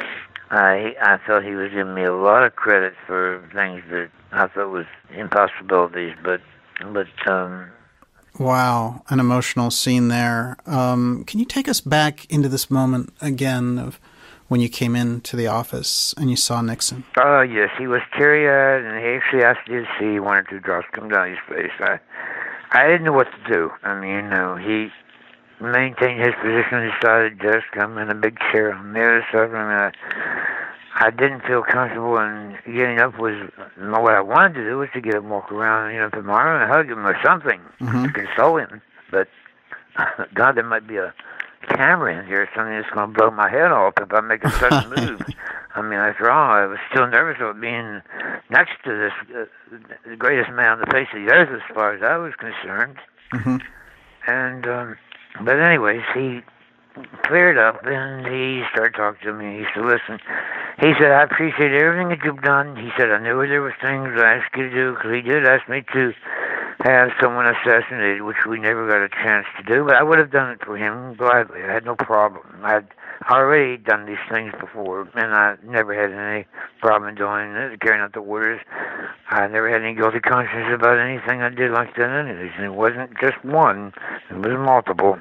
I I thought he was giving me a lot of credit for things that I thought was impossibilities, but but um. Wow, an emotional scene there. Um, can you take us back into this moment again of when you came into the office and you saw Nixon? Oh uh, yes, he was teary-eyed, and he actually asked me to see one or two drops come down his face. I I didn't know what to do. I mean, you know, he maintained his position beside the desk. I'm in a big chair on the other side of him. I, I didn't feel comfortable, and getting up was what I wanted to do was to get up and walk around, you know, tomorrow and hug him or something mm-hmm. to console him. But God, there might be a camera in here or something that's going to blow my head off if I make a sudden move. I mean, after all, I was still nervous about being next to this uh, the greatest man on the face of the earth as far as I was concerned. Mm-hmm. And um, but anyways, he cleared up, and he started talking to me. He said, listen, he said, I appreciate everything that you've done. He said, I knew there were things I asked you to do, because he did ask me to have someone assassinated, which we never got a chance to do, but I would have done it for him gladly. I had no problem. I had already done these things before, and I never had any problem doing it, carrying out the orders. I never had any guilty conscience about anything I did like that anyways, and it wasn't just one, it was multiple.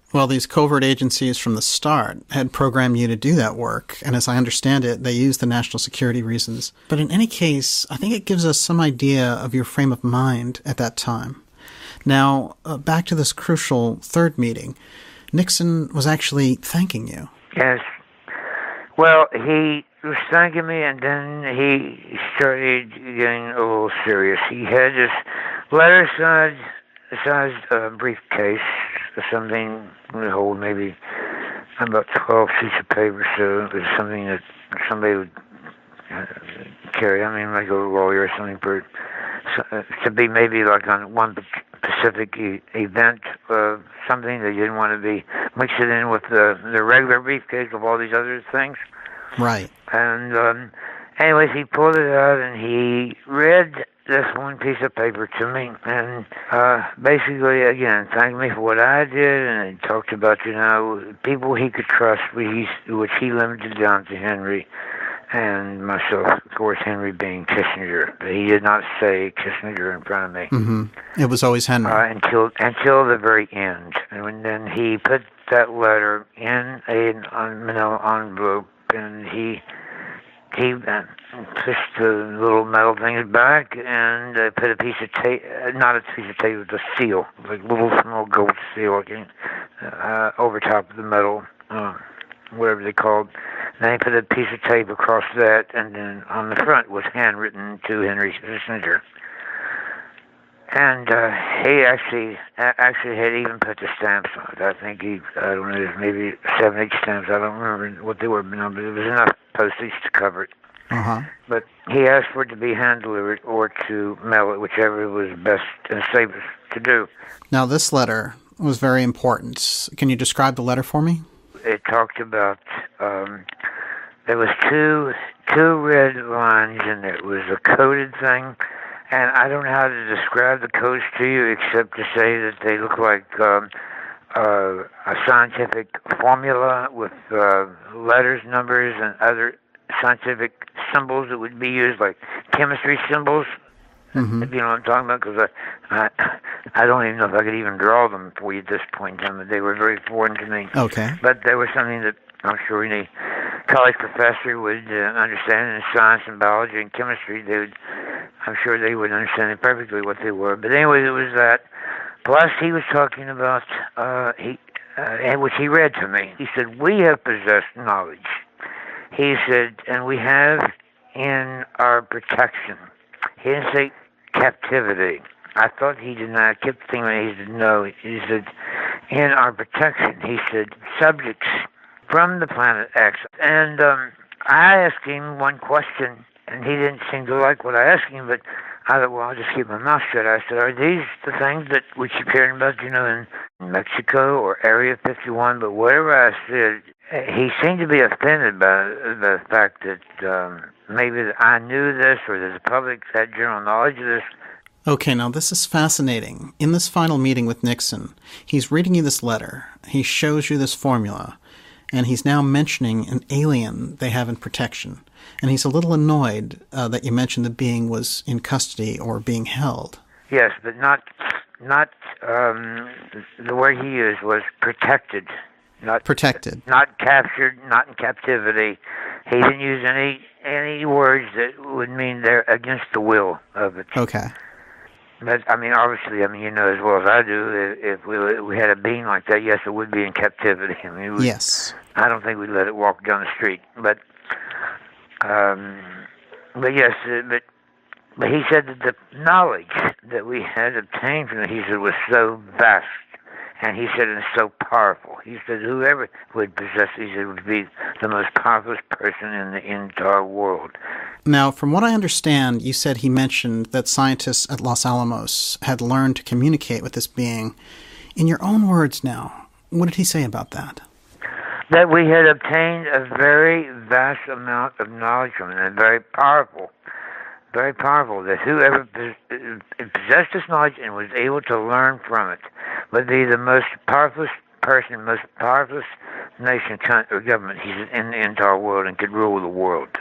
Well, these covert agencies from the start had programmed you to do that work, and as I understand it, they used the national security reasons. But in any case, I think it gives us some idea of your frame of mind at that time. Now, uh, back to this crucial third meeting. Nixon was actually thanking you. Yes. Well, he was thanking me, and then he started getting a little serious. He had this letter-sized sized, uh, briefcase, or something would hold maybe about twelve sheets of paper, so it was something that somebody would uh, carry. I mean, like a lawyer or something, for uh, to be maybe like on one specific e- event, uh, something that you didn't want to be mixing in with the, the regular briefcase of all these other things. Right. And um, anyways, he pulled it out and he read this one piece of paper to me, and uh, basically, again, thanked me for what I did, and he talked about, you know, people he could trust, which he, which he limited down to Henry and myself, of course, Henry being Kissinger. But he did not say Kissinger in front of me. Mm-hmm. It was always Henry. Uh, until until the very end. And then he put that letter in a manila envelope, and he he uh, pushed the little metal things back and uh, put a piece of tape, uh, not a piece of tape, it was a seal, like little small gold seal looking, uh, over top of the metal, uh, whatever they called. Then he put a piece of tape across that, and then on the front was handwritten to Henry Kissinger. And uh, he actually actually had even put the stamps on it. I think he, I don't know, maybe seven, eight stamps. I don't remember what they were, but it was enough postage to cover it. Uh-huh. But he asked for it to be hand-delivered or to mail it, whichever was best and safest to do. Now, this letter was very important. Can you describe the letter for me? It talked about, um, there was two two red lines in it. It was a coded thing. And I don't know how to describe the codes to you except to say that they look like um, uh, a scientific formula with uh, letters, numbers, and other scientific symbols that would be used, like chemistry symbols, mm-hmm. if you know what I'm talking about, because I, I, I don't even know if I could even draw them for you at this point in time. They were very foreign to me. Okay. But they were something that I'm sure any college professor would uh, understand in science and biology and chemistry. They would, I'm sure they would understand it perfectly what they were. But anyway, it was that. Plus, he was talking about, uh, he, uh, which he read to me. He said, we have possessed knowledge. He said, and we have in our protection. He didn't say captivity. I thought he did not. I kept thinking, he said, no. He said, in our protection. He said, subjects from the planet X. And um, I asked him one question, and he didn't seem to like what I asked him, but I thought, well, I'll just keep my mouth shut. I said, are these the things that we keep hearing about, you know, in Mexico or Area fifty-one? But whatever I said, he seemed to be offended by, by the fact that um, maybe I knew this or that the public had general knowledge of this. Okay, now this is fascinating. In this final meeting with Nixon, he's reading you this letter. He shows you this formula. And he's now mentioning an alien they have in protection. And he's a little annoyed uh, that you mentioned the being was in custody or being held. Yes, but not, not um, the word he used was protected. Not protected. Not captured, not in captivity. He didn't use any any words that would mean they're against the will of it. Okay. But, I mean, obviously, I mean, you know as well as I do, if we we had a being like that, yes, it would be in captivity. I mean, would, yes. I don't think we'd let it walk down the street. But, um, but yes, uh, but but he said that the knowledge that we had obtained from it, he said, was so vast. And he said it's so powerful. He said whoever would possess it, he said, would be the most powerful person in the entire world. Now, from what I understand, you said he mentioned that scientists at Los Alamos had learned to communicate with this being. In your own words now, what did he say about that? That we had obtained a very vast amount of knowledge from it, and very powerful. Very powerful, that whoever possessed this knowledge and was able to learn from it would be the most powerful person, most powerful nation or government he's in the entire world and could rule the world.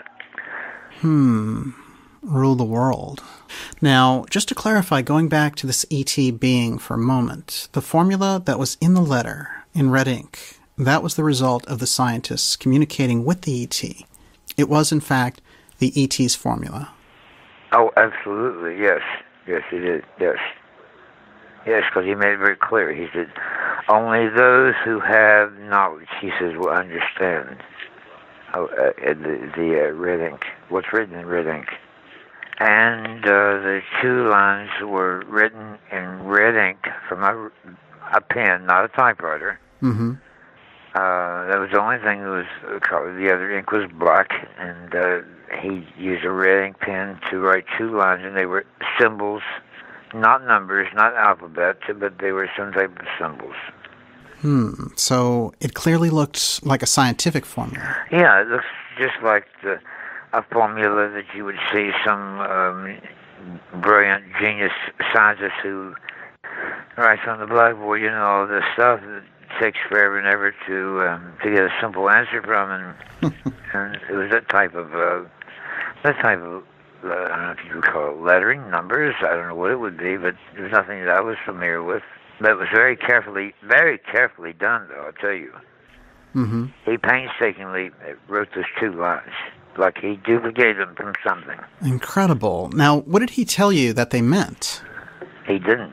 Hmm. Rule the world. Now, just to clarify, going back to this E T being for a moment, the formula that was in the letter, in red ink, that was the result of the scientists communicating with the E T. It was, in fact, the E T's formula. Oh, absolutely, yes. Yes, he did, yes. Yes, because he made it very clear. He said, only those who have knowledge, he says, will understand oh, uh, the, the uh, red ink, what's written in red ink. And uh, the two lines were written in red ink from a, a pen, not a typewriter. Mm-hmm. Uh, that was the only thing that was uh, colored. The other ink was black, and uh, he used a red ink pen to write two lines, and they were symbols, not numbers, not alphabet, but they were some type of symbols. Hmm. So it clearly looked like a scientific formula. Yeah, it looks just like the, a formula that you would see some um, brilliant genius scientist who writes on the blackboard, you know, all this stuff that takes forever and ever to um, to get a simple answer from, and and it was that type of uh, that type of uh, I don't know if you would call it lettering, numbers. I don't know what it would be, but it was nothing that I was familiar with. But it was very carefully, very carefully done, though, I'll tell you. Mm-hmm. He painstakingly wrote those two lines, like he duplicated them from something. Incredible. Now, what did he tell you that they meant? He didn't.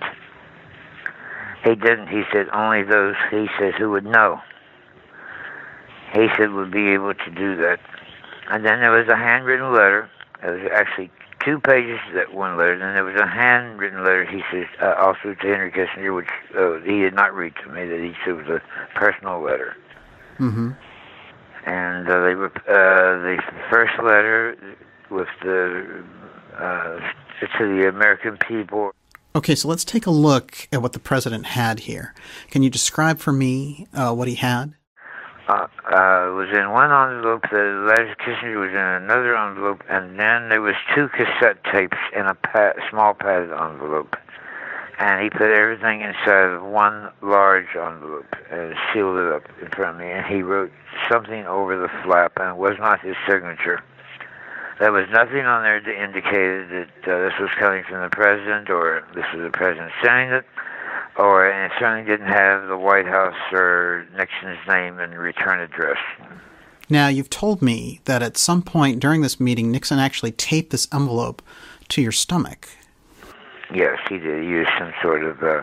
He didn't. He said only those, he says, who would know. He said would be able to do that. And then there was a handwritten letter. There was actually two pages to that one letter. Then there was a handwritten letter, he says, uh, also to Henry Kissinger, which uh, he did not read to me, that he said was a personal letter. Mm-hmm. And uh, they were, uh, the first letter was the, uh, to the American people. Okay, so let's take a look at what the president had here. Can you describe for me uh, what he had? Uh, uh, it was in one envelope, the letter to Kissinger was in another envelope, and then there was two cassette tapes in a pad, small padded envelope. And he put everything inside of one large envelope and sealed it up in front of me, and he wrote something over the flap, and it was not his signature. There was nothing on there that indicated that uh, this was coming from the president, or this was the president saying it, or and it certainly didn't have the White House or Nixon's name and return address. Now, you've told me that at some point during this meeting, Nixon actually taped this envelope to your stomach. Yes, he did. He used some sort of, uh,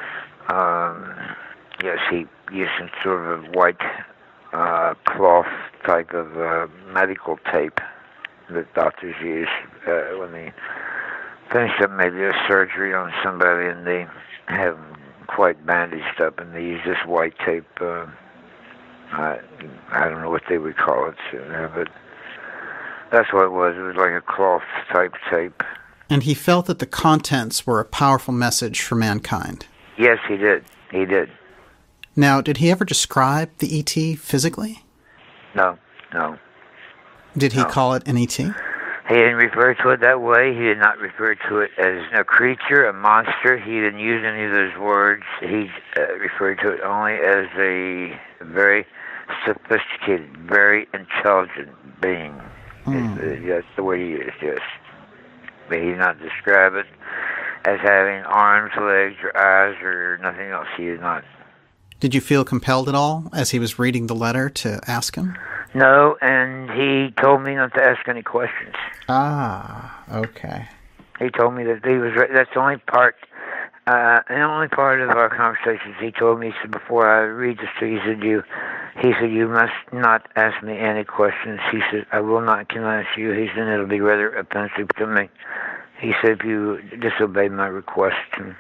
um, yes, he used some sort of white uh, cloth type of uh, medical tape that doctors use uh, when they finish up maybe a surgery on somebody and they have them quite bandaged up, and they use this white tape. Uh, I, I don't know what they would call it, uh, but that's what it was. It was like a cloth type tape. And he felt that the contents were a powerful message for mankind. Yes, he did. He did. Now, did he ever describe the E T physically? No, no. Did he No. call it an E T? He didn't refer to it that way. He did not refer to it as a creature, a monster. He didn't use any of those words. He uh, referred to it only as a very sophisticated, very intelligent being. Mm. That's the way he is, yes. But he did not describe it as having arms, legs, or eyes, or nothing else. He did not. Did you feel compelled at all as he was reading the letter to ask him? No, and he told me not to ask any questions. Ah, okay. He told me that he was. Re- that's the only part. Uh, the only part of our conversations. He told me, he said, before I read this to you, he said, you, he said, you must not ask me any questions. He said, I will not convince you. He said, it'll be rather offensive to me. He said, if you disobey my request.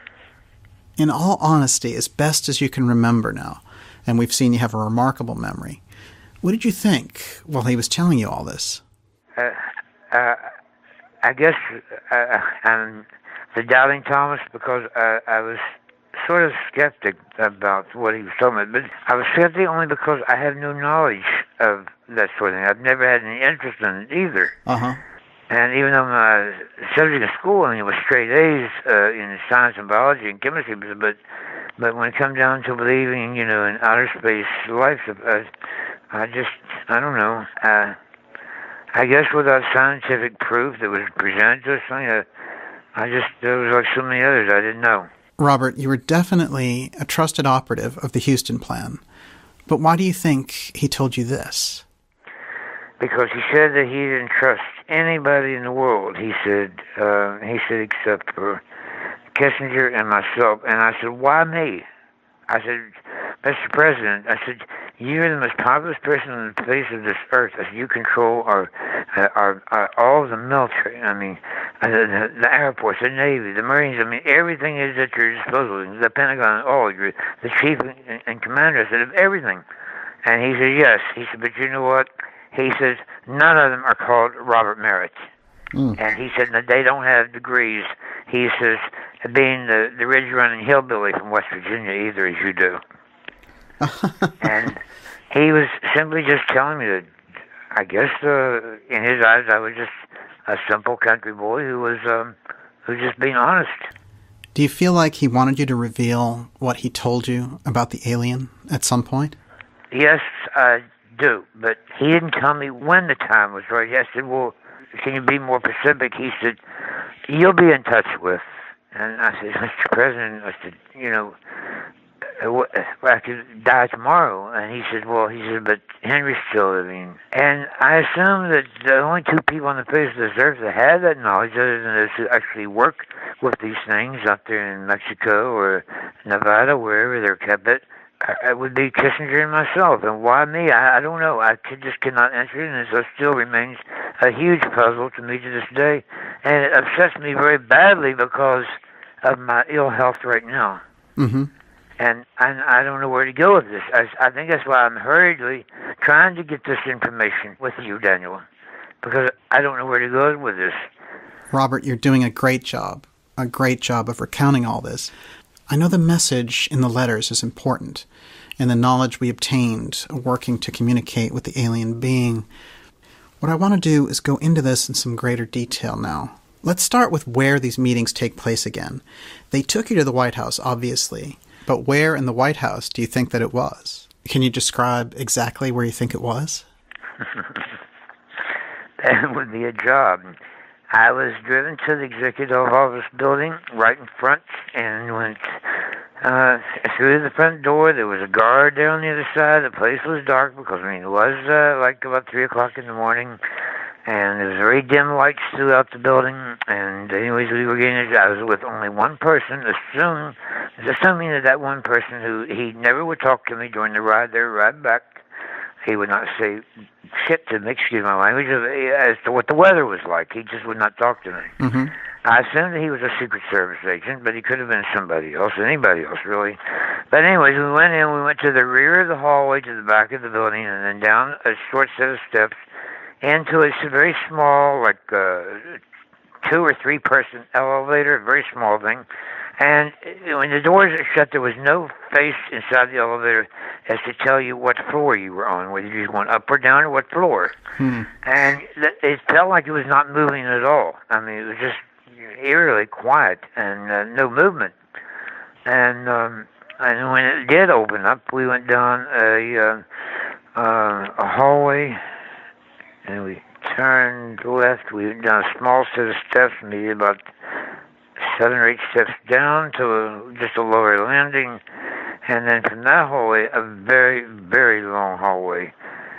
In all honesty, as best as you can remember now, and we've seen you have a remarkable memory, what did you think while he was telling you all this? Uh, uh, I guess uh, I'm the doubting Thomas, because I, I was sort of skeptic about what he was talking about. But I was skeptic only because I have no knowledge of that sort of thing. I've never had any interest in it either. Uh-huh. And even though my subject in school, I mean, it was straight A's uh, in science and biology and chemistry, but but when it comes down to believing, you know, in outer space life, uh, I just, I don't know. Uh, I guess without scientific proof that was presented to us, I, I just, there was like so many others I didn't know. Robert, you were definitely a trusted operative of the Houston Plan. But why do you think he told you this? Because he said that he didn't trust anybody in the world. He said, uh, he said, except for Kissinger and myself. And I said, why me? I said, Mister President, I said, you're the most populous person on the face of this earth. I said, you control our, uh, our, our all of the military. I mean, uh, the, the Air Force, the Navy, the Marines. I mean, everything is at your disposal. The Pentagon, all you're the chief and, and commander. I said, of everything. And he said, yes. He said, but you know what? He says, none of them are called Robert Merritt. Mm. And he said that they don't have degrees. He says, being the, the ridge-running hillbilly from West Virginia either, as you do. And he was simply just telling me that, I guess, uh, in his eyes, I was just a simple country boy who was, um, who was just being honest. Do you feel like he wanted you to reveal what he told you about the alien at some point? Yes, I do, but he didn't tell me when the time was right. I said, well, can you be more specific? He said, you'll be in touch with. And I said, Mister President, I said, you know, I could die tomorrow. And he said, well, he said, but Henry's still living. And I assumed that the only two people on the face of this earth that had that knowledge, other than those who actually work with these things out there in Mexico or Nevada, wherever they're kept, it, it would be Kissinger and myself. And why me? I, I don't know. I could, just cannot answer it, and it still remains a huge puzzle to me to this day. And it upsets me very badly because of my ill health right now. Mm-hmm. And I, I don't know where to go with this. I, I think that's why I'm hurriedly trying to get this information with you, Daniel, because I don't know where to go with this. Robert, you're doing a great job, a great job of recounting all this. I know the message in the letters is important, and the knowledge we obtained working to communicate with the alien being. What I want to do is go into this in some greater detail now. Let's start with where these meetings take place again. They took you to the White House, obviously, but where in the White House do you think that it was? Can you describe exactly where you think it was? That would be a job. I was driven to the Executive Office building right in front and went uh, through the front door. There was a guard there on the other side. The place was dark because, I mean, it was uh, like about three o'clock in the morning. And there was very dim lights throughout the building. And anyways, we were getting, I was with only one person, assuming, assuming that that one person who, he never would talk to me during the ride there, ride back. He would not say shit to me, excuse my language, as to what the weather was like. He just would not talk to me. Mm-hmm. I assumed that he was a Secret Service agent, but he could have been somebody else, anybody else, really. But anyways, we went in, we went to the rear of the hallway to the back of the building, and then down a short set of steps into a very small, like uh, two or three person elevator, a very small thing. And when the doors are shut, there was no face inside the elevator as to tell you what floor you were on, whether you were going up or down or what floor. Hmm. And it felt like it was not moving at all. I mean, it was just eerily quiet and uh, no movement. And um, and when it did open up, we went down a uh, uh, a hallway, and we turned left. We went down a small set of steps, maybe about seven or eight steps down to a, just a lower landing, and then from that hallway, a very, very long hallway.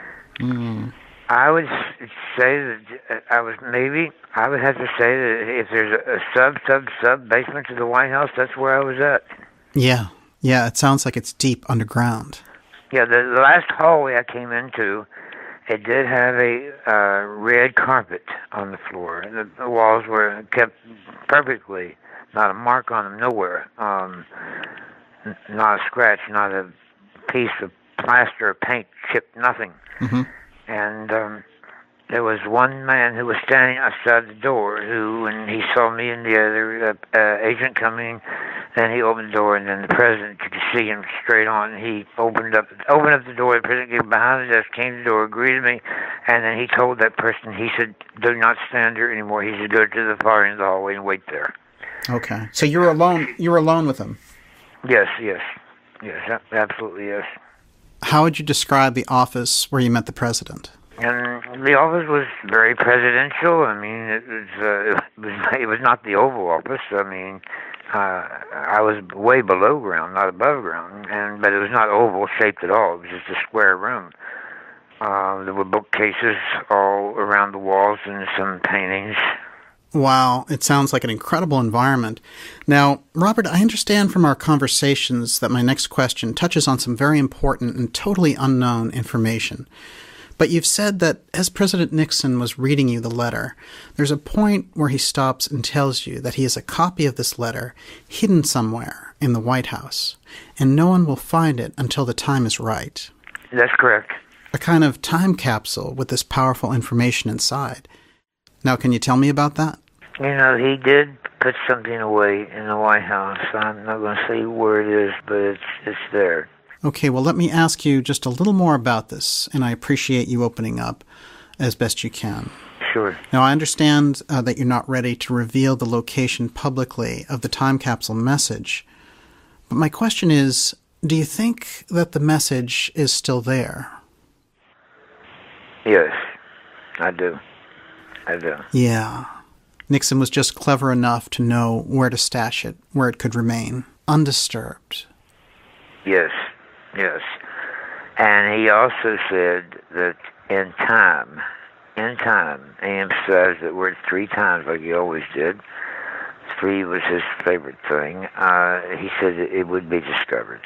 Mm. I would say that I was maybe, I would have to say that if there's a, a sub, sub, sub basement to the White House, that's where I was at. Yeah, yeah, it sounds like it's deep underground. Yeah, the, the last hallway I came into, it did have a uh, red carpet on the floor. And the, the walls were kept perfectly, not a mark on them, nowhere. Um, n- not a scratch, not a piece of plaster or paint chipped, nothing. Mm-hmm. And um, there was one man who was standing outside the door who, when he saw me and the other uh, uh, agent coming, then he opened the door, and then the president, you could see him straight on. He opened up opened up the door. The president came behind the desk, came to the door, greeted me, and then he told that person, he said, do not stand there anymore. He said, go to the far end of the hallway and wait there. Okay. So you were alone, you were alone with him? Yes, yes. Yes, absolutely, yes. How would you describe the office where you met the president? And the office was very presidential. I mean, it was, uh, it was, it was not the Oval Office. I mean, Uh, I was way below ground, not above ground, and but it was not oval shaped at all. It was just a square room. Uh, there were bookcases all around the walls and some paintings. Wow, it sounds like an incredible environment. Now, Robert, I understand from our conversations that my next question touches on some very important and totally unknown information. But you've said that as President Nixon was reading you the letter, there's a point where he stops and tells you that he has a copy of this letter hidden somewhere in the White House, and no one will find it until the time is right. That's correct. A kind of time capsule with this powerful information inside. Now, can you tell me about that? You know, he did put something away in the White House. I'm not going to say where it is, but it's it's there. Okay, well, let me ask you just a little more about this, and I appreciate you opening up as best you can. Sure. Now, I understand uh, that you're not ready to reveal the location publicly of the time capsule message, but my question is, do you think that the message is still there? Yes, I do. I do. Yeah. Nixon was just clever enough to know where to stash it, where it could remain, undisturbed. Yes, yes. And he also said that in time, in time, he emphasized that word three times like he always did. Three was his favorite thing. Uh, he said that it would be discovered.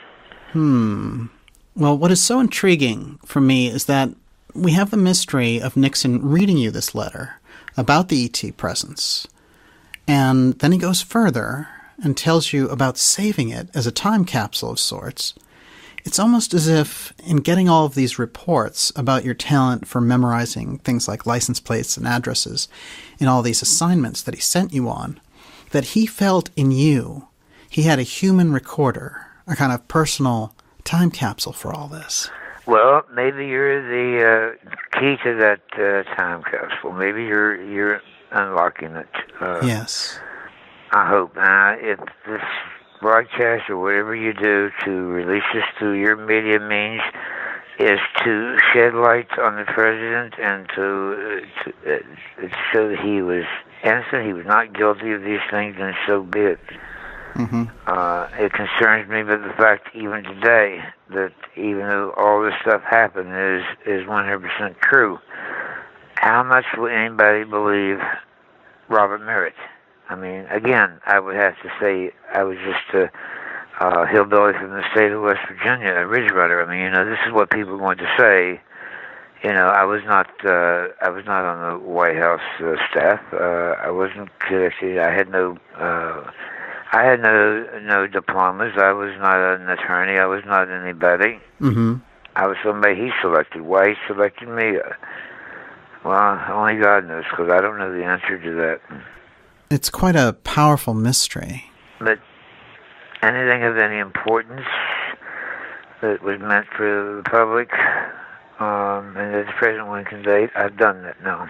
Hmm. Well, what is so intriguing for me is that we have the mystery of Nixon reading you this letter about the E T presence. And then he goes further and tells you about saving it as a time capsule of sorts. It's almost as if, in getting all of these reports about your talent for memorizing things like license plates and addresses and all these assignments that he sent you on, that he felt in you he had a human recorder, a kind of personal time capsule for all this. Well, maybe you're the uh, key to that uh, time capsule. Maybe you're you're unlocking it. Uh, yes. I hope. Uh, if this broadcast or whatever you do to release this through your media means is to shed light on the president and to, uh, to uh, show that he was innocent, he was not guilty of these things, then so be it. Mm-hmm. Uh, it concerns me, but the fact even today that even though all this stuff happened is is one hundred percent true, how much will anybody believe Robert Merritt? I mean, again, I would have to say I was just a uh, hillbilly from the state of West Virginia, a Ridge Runner. I mean, you know, this is what people want to say. You know, I was not uh, I was not on the White House uh, staff. Uh, I wasn't connected. I had no. Uh, I had no no diplomas. I was not an attorney. I was not anybody. Mm-hmm. I was somebody he selected. Why he selected me? Uh, well, only God knows, because I don't know the answer to that. It's quite a powerful mystery. But anything of any importance that was meant for the public, um, and that the President would convey, I've done that now.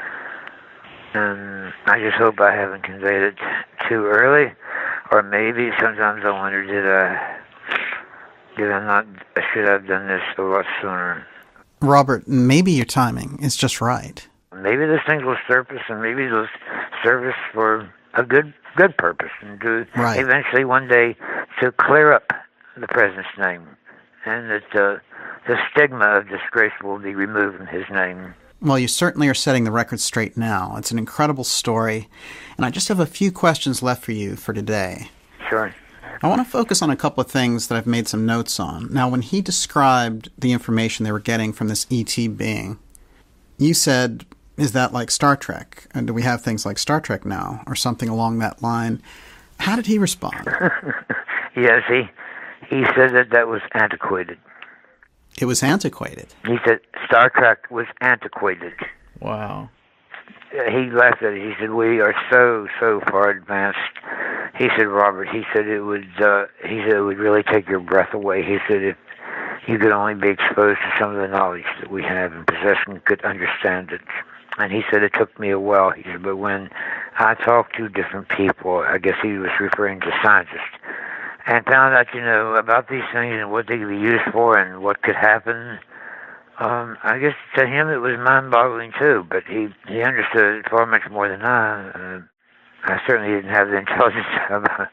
And I just hope I haven't conveyed it too early. Or maybe sometimes I wonder, did I, did I not, should I have done this a lot sooner? Robert, maybe your timing is just right. Maybe those things will surface, and maybe they'll surface for a good good purpose, and to right. eventually one day to clear up the president's name, and that uh, the stigma of disgrace will be removed from his name. Well, you certainly are setting the record straight now. It's an incredible story, and I just have a few questions left for you for today. Sure. I want to focus on a couple of things that I've made some notes on. Now, when he described the information they were getting from this E T being, you said, is that like Star Trek? And do we have things like Star Trek now, or something along that line? How did he respond? Yes, he, he said that that was antiquated. It was antiquated. He said Star Trek was antiquated. Wow. He laughed at it. He said, we are so, so far advanced. He said, Robert, he said it would, uh, he said it would really take your breath away. He said if you could only be exposed to some of the knowledge that we have and possess and could understand it. And he said it took me a while. He said, but when I talked to different people, I guess he was referring to scientists, and found out, you know, about these things and what they could be used for and what could happen, um, I guess to him it was mind-boggling too, but he, he understood it far much more than I. Uh, I certainly didn't have the intelligence of a,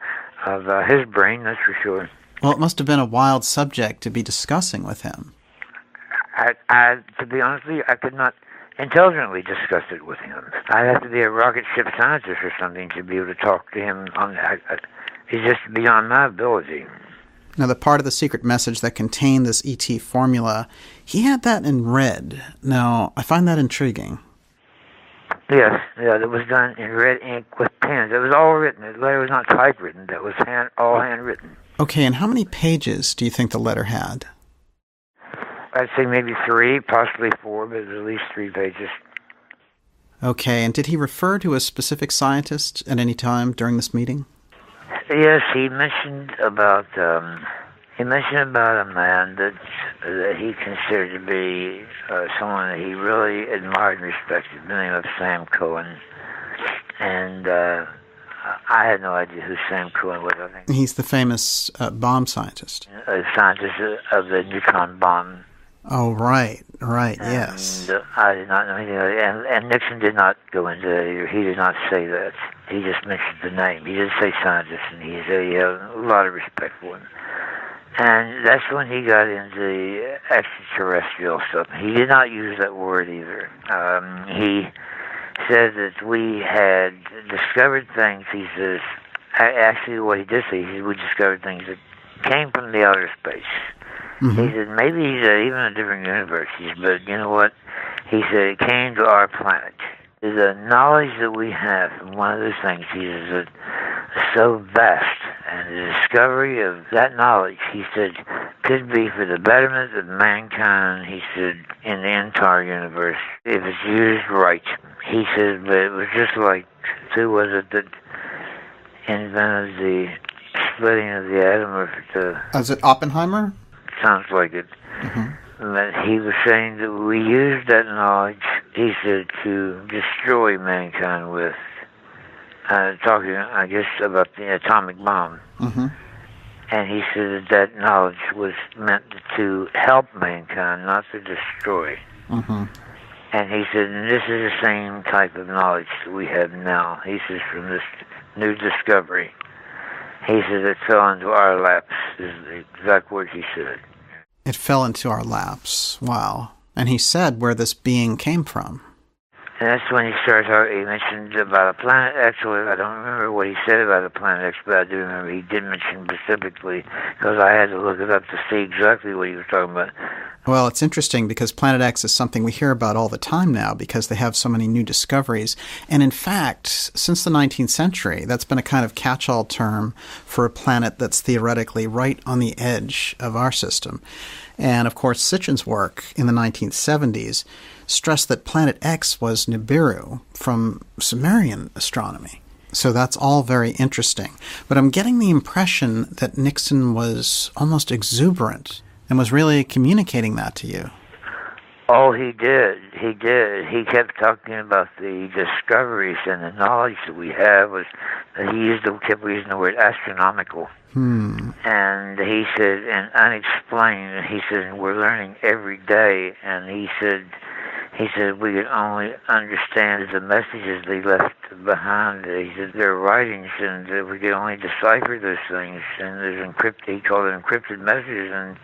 of uh, his brain, that's for sure. Well, it must have been a wild subject to be discussing with him. I, I, to be honest with you, I could not intelligently discuss it with him. I'd have to be a rocket ship scientist or something to be able to talk to him on that. He's just beyond my ability. Now, the part of the secret message that contained this E T formula, he had that in red. Now, I find that intriguing. Yes, yeah, it was done in red ink with pens. It was all written. The letter was not typewritten. That was hand, all handwritten. Okay, and how many pages do you think the letter had? I'd say maybe three, possibly four, but it was at least three pages. Okay, and did he refer to a specific scientist at any time during this meeting? Yes, he mentioned about um, he mentioned about a man that that he considered to be uh, someone that he really admired and respected, the name of Sam Cohen, and uh, I had no idea who Sam Cohen was. I think he's the famous uh, bomb scientist, a scientist of the neutron bomb. Oh, right, right, and yes. I did not know anything about it. And, and Nixon did not go into that either. He did not say that. He just mentioned the name. He did say scientist, and he said he had a lot of respect for him. And that's when he got into extraterrestrial stuff. He did not use that word either. Um, he said that we had discovered things. He says, actually what he did say, he said we discovered things that came from the outer space. Mm-hmm. He said, maybe he's uh, even a different universe. He said, but you know what? He said, it came to our planet. The knowledge that we have from one of those things, he said, is so vast. And the discovery of that knowledge, he said, could be for the betterment of mankind, he said, in the entire universe, if it's used right. He said, but it was just like, who was it that invented the splitting of the atom? Or the, is it Oppenheimer? Sounds like it. Mm-hmm. But he was saying that we used that knowledge, he said, to destroy mankind with, uh, talking, I guess, about the atomic bomb. Mm-hmm. And he said that that knowledge was meant to help mankind, not to destroy. Mm-hmm. And he said, and this is the same type of knowledge that we have now. He says, from this new discovery. He said it fell into our laps, is the exact words he said. It fell into our laps. Wow. And he said where this being came from. And that's when he started talking. He mentioned about a planet X. I don't remember what he said about a planet X, but I do remember he did mention specifically, because I had to look it up to see exactly what he was talking about. Well, it's interesting because Planet X is something we hear about all the time now because they have so many new discoveries. And in fact, since the nineteenth century, that's been a kind of catch-all term for a planet that's theoretically right on the edge of our system. And of course, Sitchin's work in the nineteen seventies stressed that Planet X was Nibiru from Sumerian astronomy. So that's all very interesting. But I'm getting the impression that Nixon was almost exuberant and was really communicating that to you. Oh, he did. He did. He kept talking about the discoveries and the knowledge that we have. Was he used the, kept using the word astronomical. Hmm. And he said, and unexplained. He said, we're learning every day. And he said, he said we could only understand the messages they left behind. He said their writings, and uh, we could only decipher those things. And there's encrypted. He called it encrypted messages, and.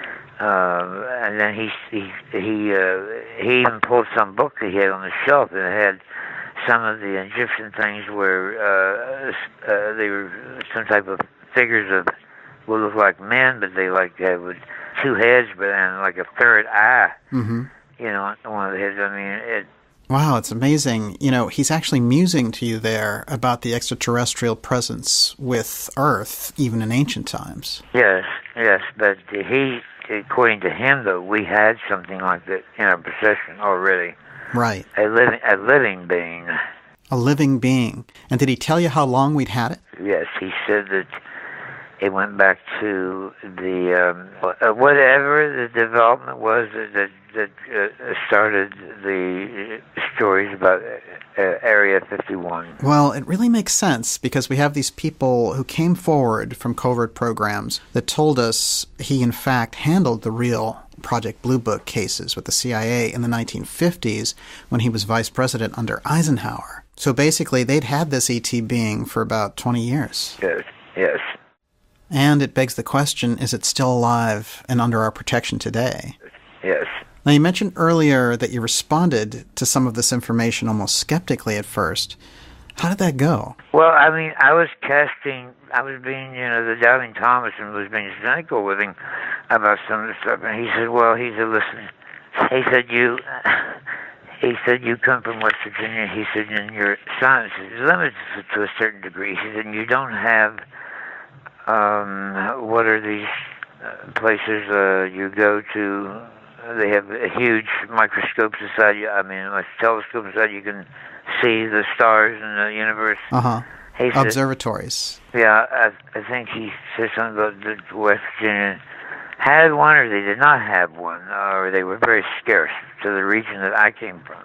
Uh, and then he he he, uh, he even pulled some book that he had on the shelf that had some of the Egyptian things where uh, uh, they were some type of figures of what look like men, but they like have with two heads, but and like a third eye. Mm-hmm. You know, on one of the heads. I mean, it. Wow, it's amazing. You know, he's actually musing to you there about the extraterrestrial presence with Earth, even in ancient times. Yes, yes, but he. According to him, though, we had something like that in our possession already. Right. A living, a living being. A living being. And did he tell you how long we'd had it? Yes, he said that it went back to the um, whatever the development was that that, that uh, started the stories about uh, Area fifty-one. Well, it really makes sense because we have these people who came forward from covert programs that told us he, in fact, handled the real Project Blue Book cases with the C I A in the nineteen fifties when he was vice president under Eisenhower. So basically, they'd had this E T being for about twenty years. Yes, yes. And it begs the question, is it still alive and under our protection today? Yes. Now, you mentioned earlier that you responded to some of this information almost skeptically at first. How did that go? Well, I mean, I was casting, I was being, you know, the doubting Thomas and was being cynical with him about some of the stuff. And he said, well, he said, listen, he said, you, he said, you come from West Virginia. He said, and your science is limited to a certain degree. He said, and you don't have, um, what are these uh, places uh, you go to? They have a huge microscope inside you. I mean, a telescope inside you can see the stars in the universe. Uh-huh. He said, observatories. Yeah, I, I think he said something about the West Virginia had one or they did not have one, or they were very scarce to the region that I came from.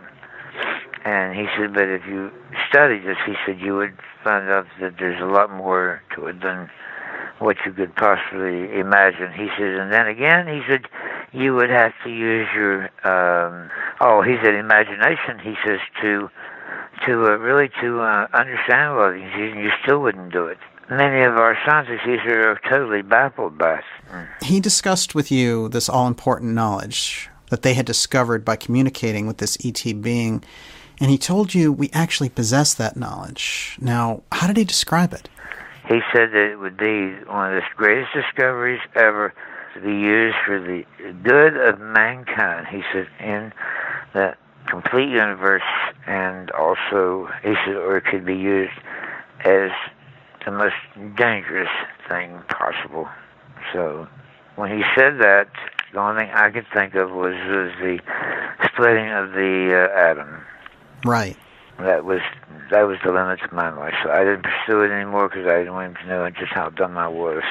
And he said, but if you studied this, he said, you would find out that there's a lot more to it than what you could possibly imagine. He said, and then again, he said, you would have to use your, um, oh, he said, imagination, he says, to to uh, really to uh, understand a lot of things, and you still wouldn't do it. Many of our scientists, he said, are totally baffled by it. Mm. He discussed with you this all-important knowledge that they had discovered by communicating with this E T being, and he told you we actually possess that knowledge. Now, how did he describe it? He said that it would be one of the greatest discoveries ever to be used for the good of mankind, he said, in the complete universe, and also, he said, or it could be used as the most dangerous thing possible. So, when he said that, the only thing I could think of was, was the splitting of the uh, atom. Right. That was that was the limit to my life. So I didn't pursue it anymore because I didn't want him to know just how dumb I was.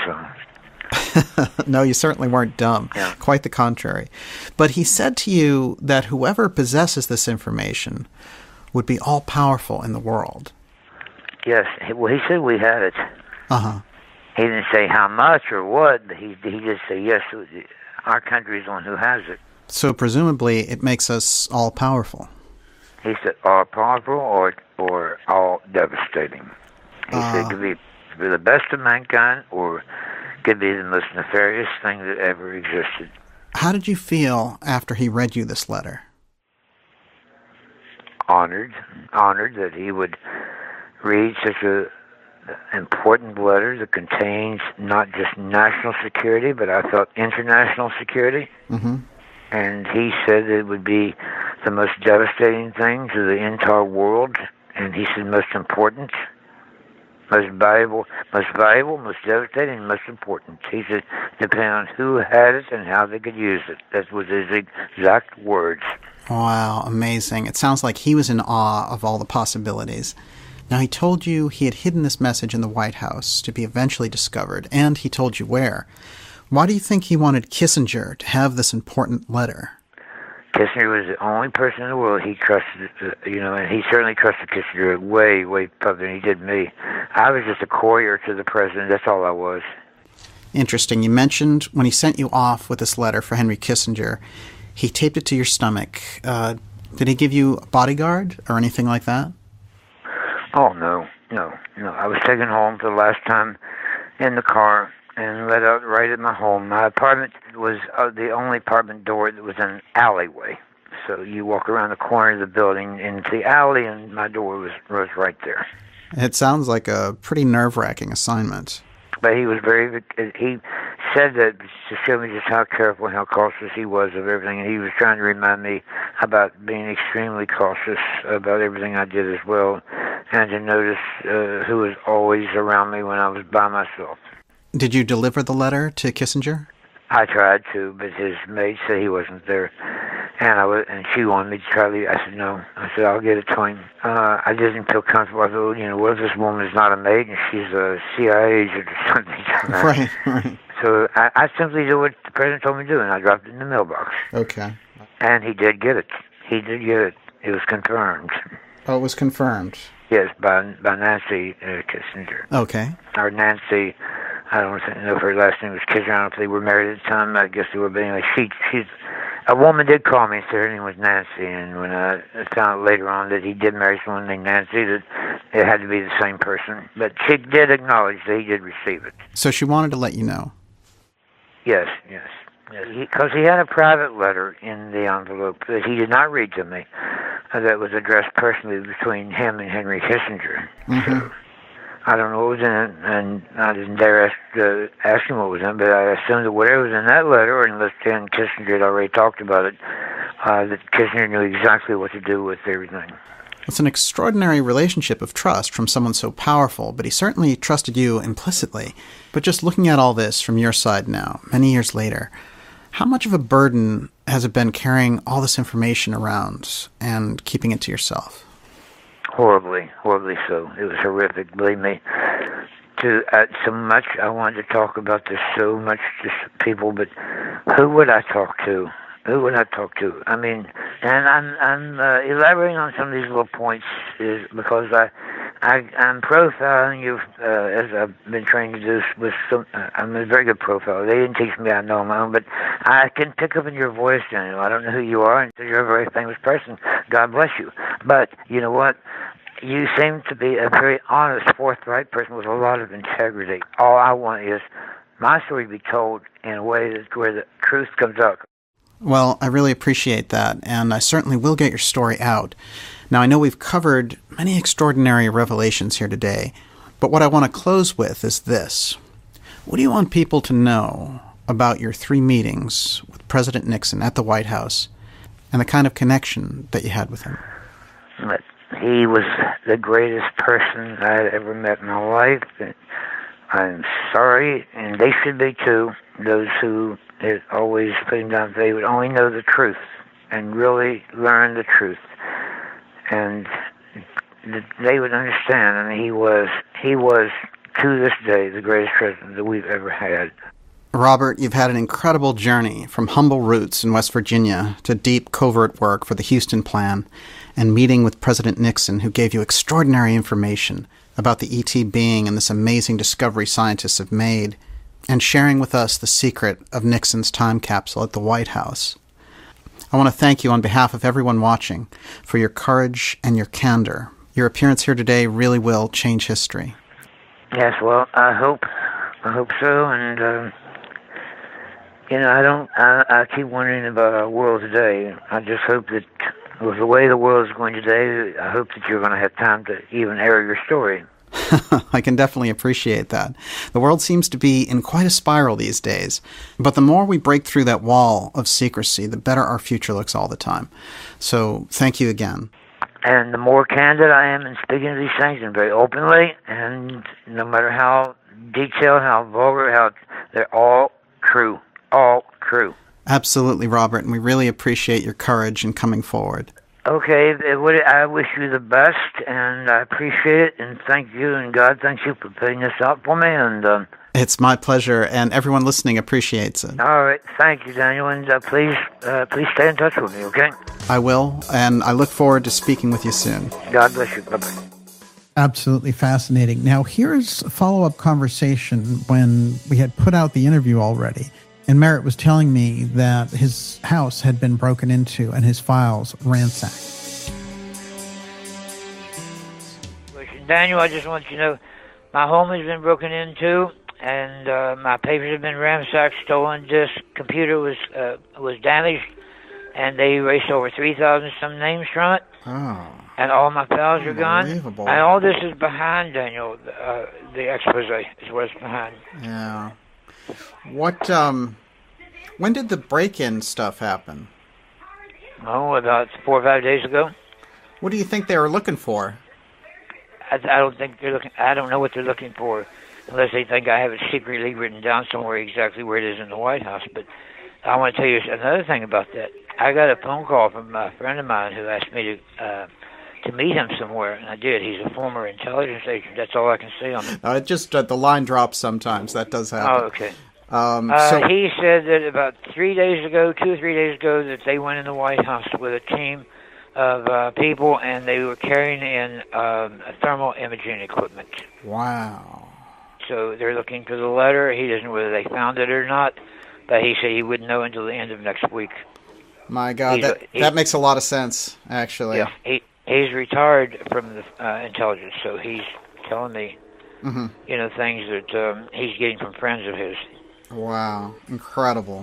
So. No, you certainly weren't dumb. Yeah. Quite the contrary. But he said to you that whoever possesses this information would be all-powerful in the world. Yes. Well, he said we had it. Uh-huh. He didn't say how much or what, but he, he just said, yes, our country is the one who has it. So presumably it makes us all-powerful. He said all-powerful or or all-devastating. He uh, said it could be, be the best of mankind or could be the most nefarious thing that ever existed. How did you feel after he read you this letter? Honored. Honored that he would read such a important letter that contains not just national security, but I thought international security. Mm-hmm. And he said it would be the most devastating thing to the entire world. And he said most important, most valuable, most valuable, most devastating, and most important. He said depending on who had it and how they could use it. That was his exact words. Wow, amazing. It sounds like he was in awe of all the possibilities. Now, he told you he had hidden this message in the White House to be eventually discovered, and he told you where. Why do you think he wanted Kissinger to have this important letter? Kissinger was the only person in the world he trusted, uh, you know, and he certainly trusted Kissinger way, way further than he did me. I was just a courier to the president. That's all I was. Interesting. You mentioned when he sent you off with this letter for Henry Kissinger, he taped it to your stomach. Uh, did he give you a bodyguard or anything like that? Oh, no, no, no. I was taken home for the last time in the car and let out right at my home. My apartment was uh, the only apartment door that was in an alleyway. So you walk around the corner of the building into the alley, and my door was, was right there. It sounds like a pretty nerve-wracking assignment. But he was very, he said that to show me just how careful and how cautious he was of everything. And he was trying to remind me about being extremely cautious about everything I did as well, and to notice uh, who was always around me when I was by myself. Did you deliver the letter to Kissinger? I tried to, but his maid said he wasn't there. And I was, and she wanted me to try to, I said, no. I said, I'll get it to him. Uh, I didn't feel comfortable. I thought, you know, what if this woman is not a maid and she's a C I A agent or something? Right, right. So I, I simply did what the president told me to do, and I dropped it in the mailbox. Okay. And he did get it. He did get it. It was confirmed. Oh, it was confirmed. Yes, by by Nancy uh, Kissinger. Okay. Or Nancy, I don't know if her last name was Kissinger. I don't know if they were married at the time. I guess they were, but anyway, she, she's a woman did call me and said her name was Nancy, and when I found out later on that he did marry someone named Nancy, that it had to be the same person. But she did acknowledge that he did receive it. So she wanted to let you know. Yes, yes. Because he, he had a private letter in the envelope that he did not read to me, uh, that was addressed personally between him and Henry Kissinger. Mm-hmm. So, I don't know what was in it, and I didn't dare ask, uh, ask him what was in it, but I assumed that whatever was in that letter, unless then Kissinger had already talked about it, uh, that Kissinger knew exactly what to do with everything. It's an extraordinary relationship of trust from someone so powerful, but he certainly trusted you implicitly. But just looking at all this from your side now, many years later, how much of a burden has it been carrying all this information around and keeping it to yourself? Horribly, horribly so. It was horrific, believe me. To uh, so much, I wanted to talk about this so much to people, but who would I talk to? Who would I talk to? I mean, and I'm I'm uh, elaborating on some of these little points is because I, I I'm profiling you uh, as I've been trained to do with some. Uh, I'm a very good profiler. They didn't teach me. I know my own, but I can pick up in your voice, Daniel. I don't know who you are, and you're a very famous person. God bless you. But you know what? You seem to be a very honest, forthright person with a lot of integrity. All I want is my story to be told in a way that where the truth comes out. Well, I really appreciate that, and I certainly will get your story out. Now, I know we've covered many extraordinary revelations here today, but what I want to close with is this. What do you want people to know about your three meetings with President Nixon at the White House and the kind of connection that you had with him? He was the greatest person I had ever met in my life. I'm sorry, and they should be too, those who had always put him down. They would only know the truth and really learn the truth. And they would understand. I mean, he was, he was, to this day, the greatest president that we've ever had. Robert, you've had an incredible journey from humble roots in West Virginia to deep covert work for the Houston Plan and meeting with President Nixon, who gave you extraordinary information about the E T being and this amazing discovery scientists have made, and sharing with us the secret of Nixon's time capsule at the White House. I want to thank you on behalf of everyone watching for your courage and your candor. Your appearance here today really will change history. Yes, well, I hope, I hope so, and, uh, you know, I don't, I, I keep wondering about our world today. I just hope that with the way the world is going today, I hope that you're going to have time to even air your story. I can definitely appreciate that. The world seems to be in quite a spiral these days, but the more we break through that wall of secrecy, the better our future looks all the time. So thank you again. And the more candid I am in speaking of these things, and very openly, and no matter how detailed, how vulgar, how they're all true, all true. Absolutely, Robert, and we really appreciate your courage in coming forward. Okay, I wish you the best, and I appreciate it, and thank you, and God thanks you for putting this out for me, and... Um, it's my pleasure, and everyone listening appreciates it. All right, thank you, Daniel, and uh, please, uh, please stay in touch with me, okay? I will, and I look forward to speaking with you soon. God bless you. Bye-bye. Absolutely fascinating. Now, here's a follow-up conversation when we had put out the interview already. And Merritt was telling me that his house had been broken into and his files ransacked. Daniel, I just want you to know my home has been broken into, and uh, my papers have been ransacked, stolen. This computer was uh, was damaged, and they erased over three thousand some names from it. Oh. And all my files are gone. Unbelievable. And all this is behind, Daniel. Uh, the expose is what's behind. Yeah. What, um, when did the break-in stuff happen? Oh, about four or five days ago. What do you think they were looking for? I, I don't think they're looking, I don't know what they're looking for, unless they think I have it secretly written down somewhere exactly where it is in the White House. But I want to tell you another thing about that. I got a phone call from a friend of mine who asked me to, uh, to meet him somewhere, and I did. He's a former intelligence agent. That's all I can say on it. Uh, it just, uh, the line drops sometimes. That does happen. Oh, okay. Um, uh, so he said that about three days ago, two or three days ago, that they went in the White House with a team of uh, people, and they were carrying in um, thermal imaging equipment. Wow. So they're looking for the letter. He doesn't know whether they found it or not, but he said he wouldn't know until the end of next week. My God, He's that, a- he- that makes a lot of sense, actually. Yeah, he he's retired from the uh, intelligence, so he's telling me, Mm-hmm. you know, things that um, he's getting from friends of his. Wow, incredible.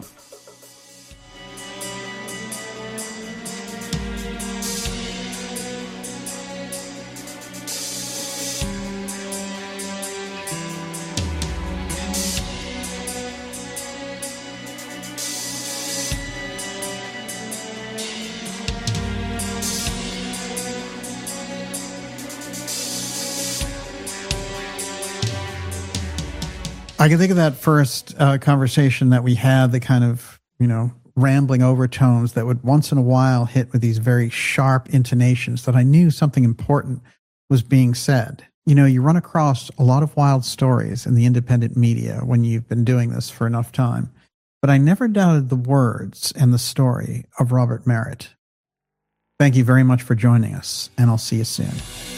I can think of that first uh, conversation that we had, the kind of, you know, rambling overtones that would once in a while hit with these very sharp intonations that I knew something important was being said. You know, you run across a lot of wild stories in the independent media when you've been doing this for enough time, but I never doubted the words and the story of Robert Merritt. Thank you very much for joining us, and I'll see you soon.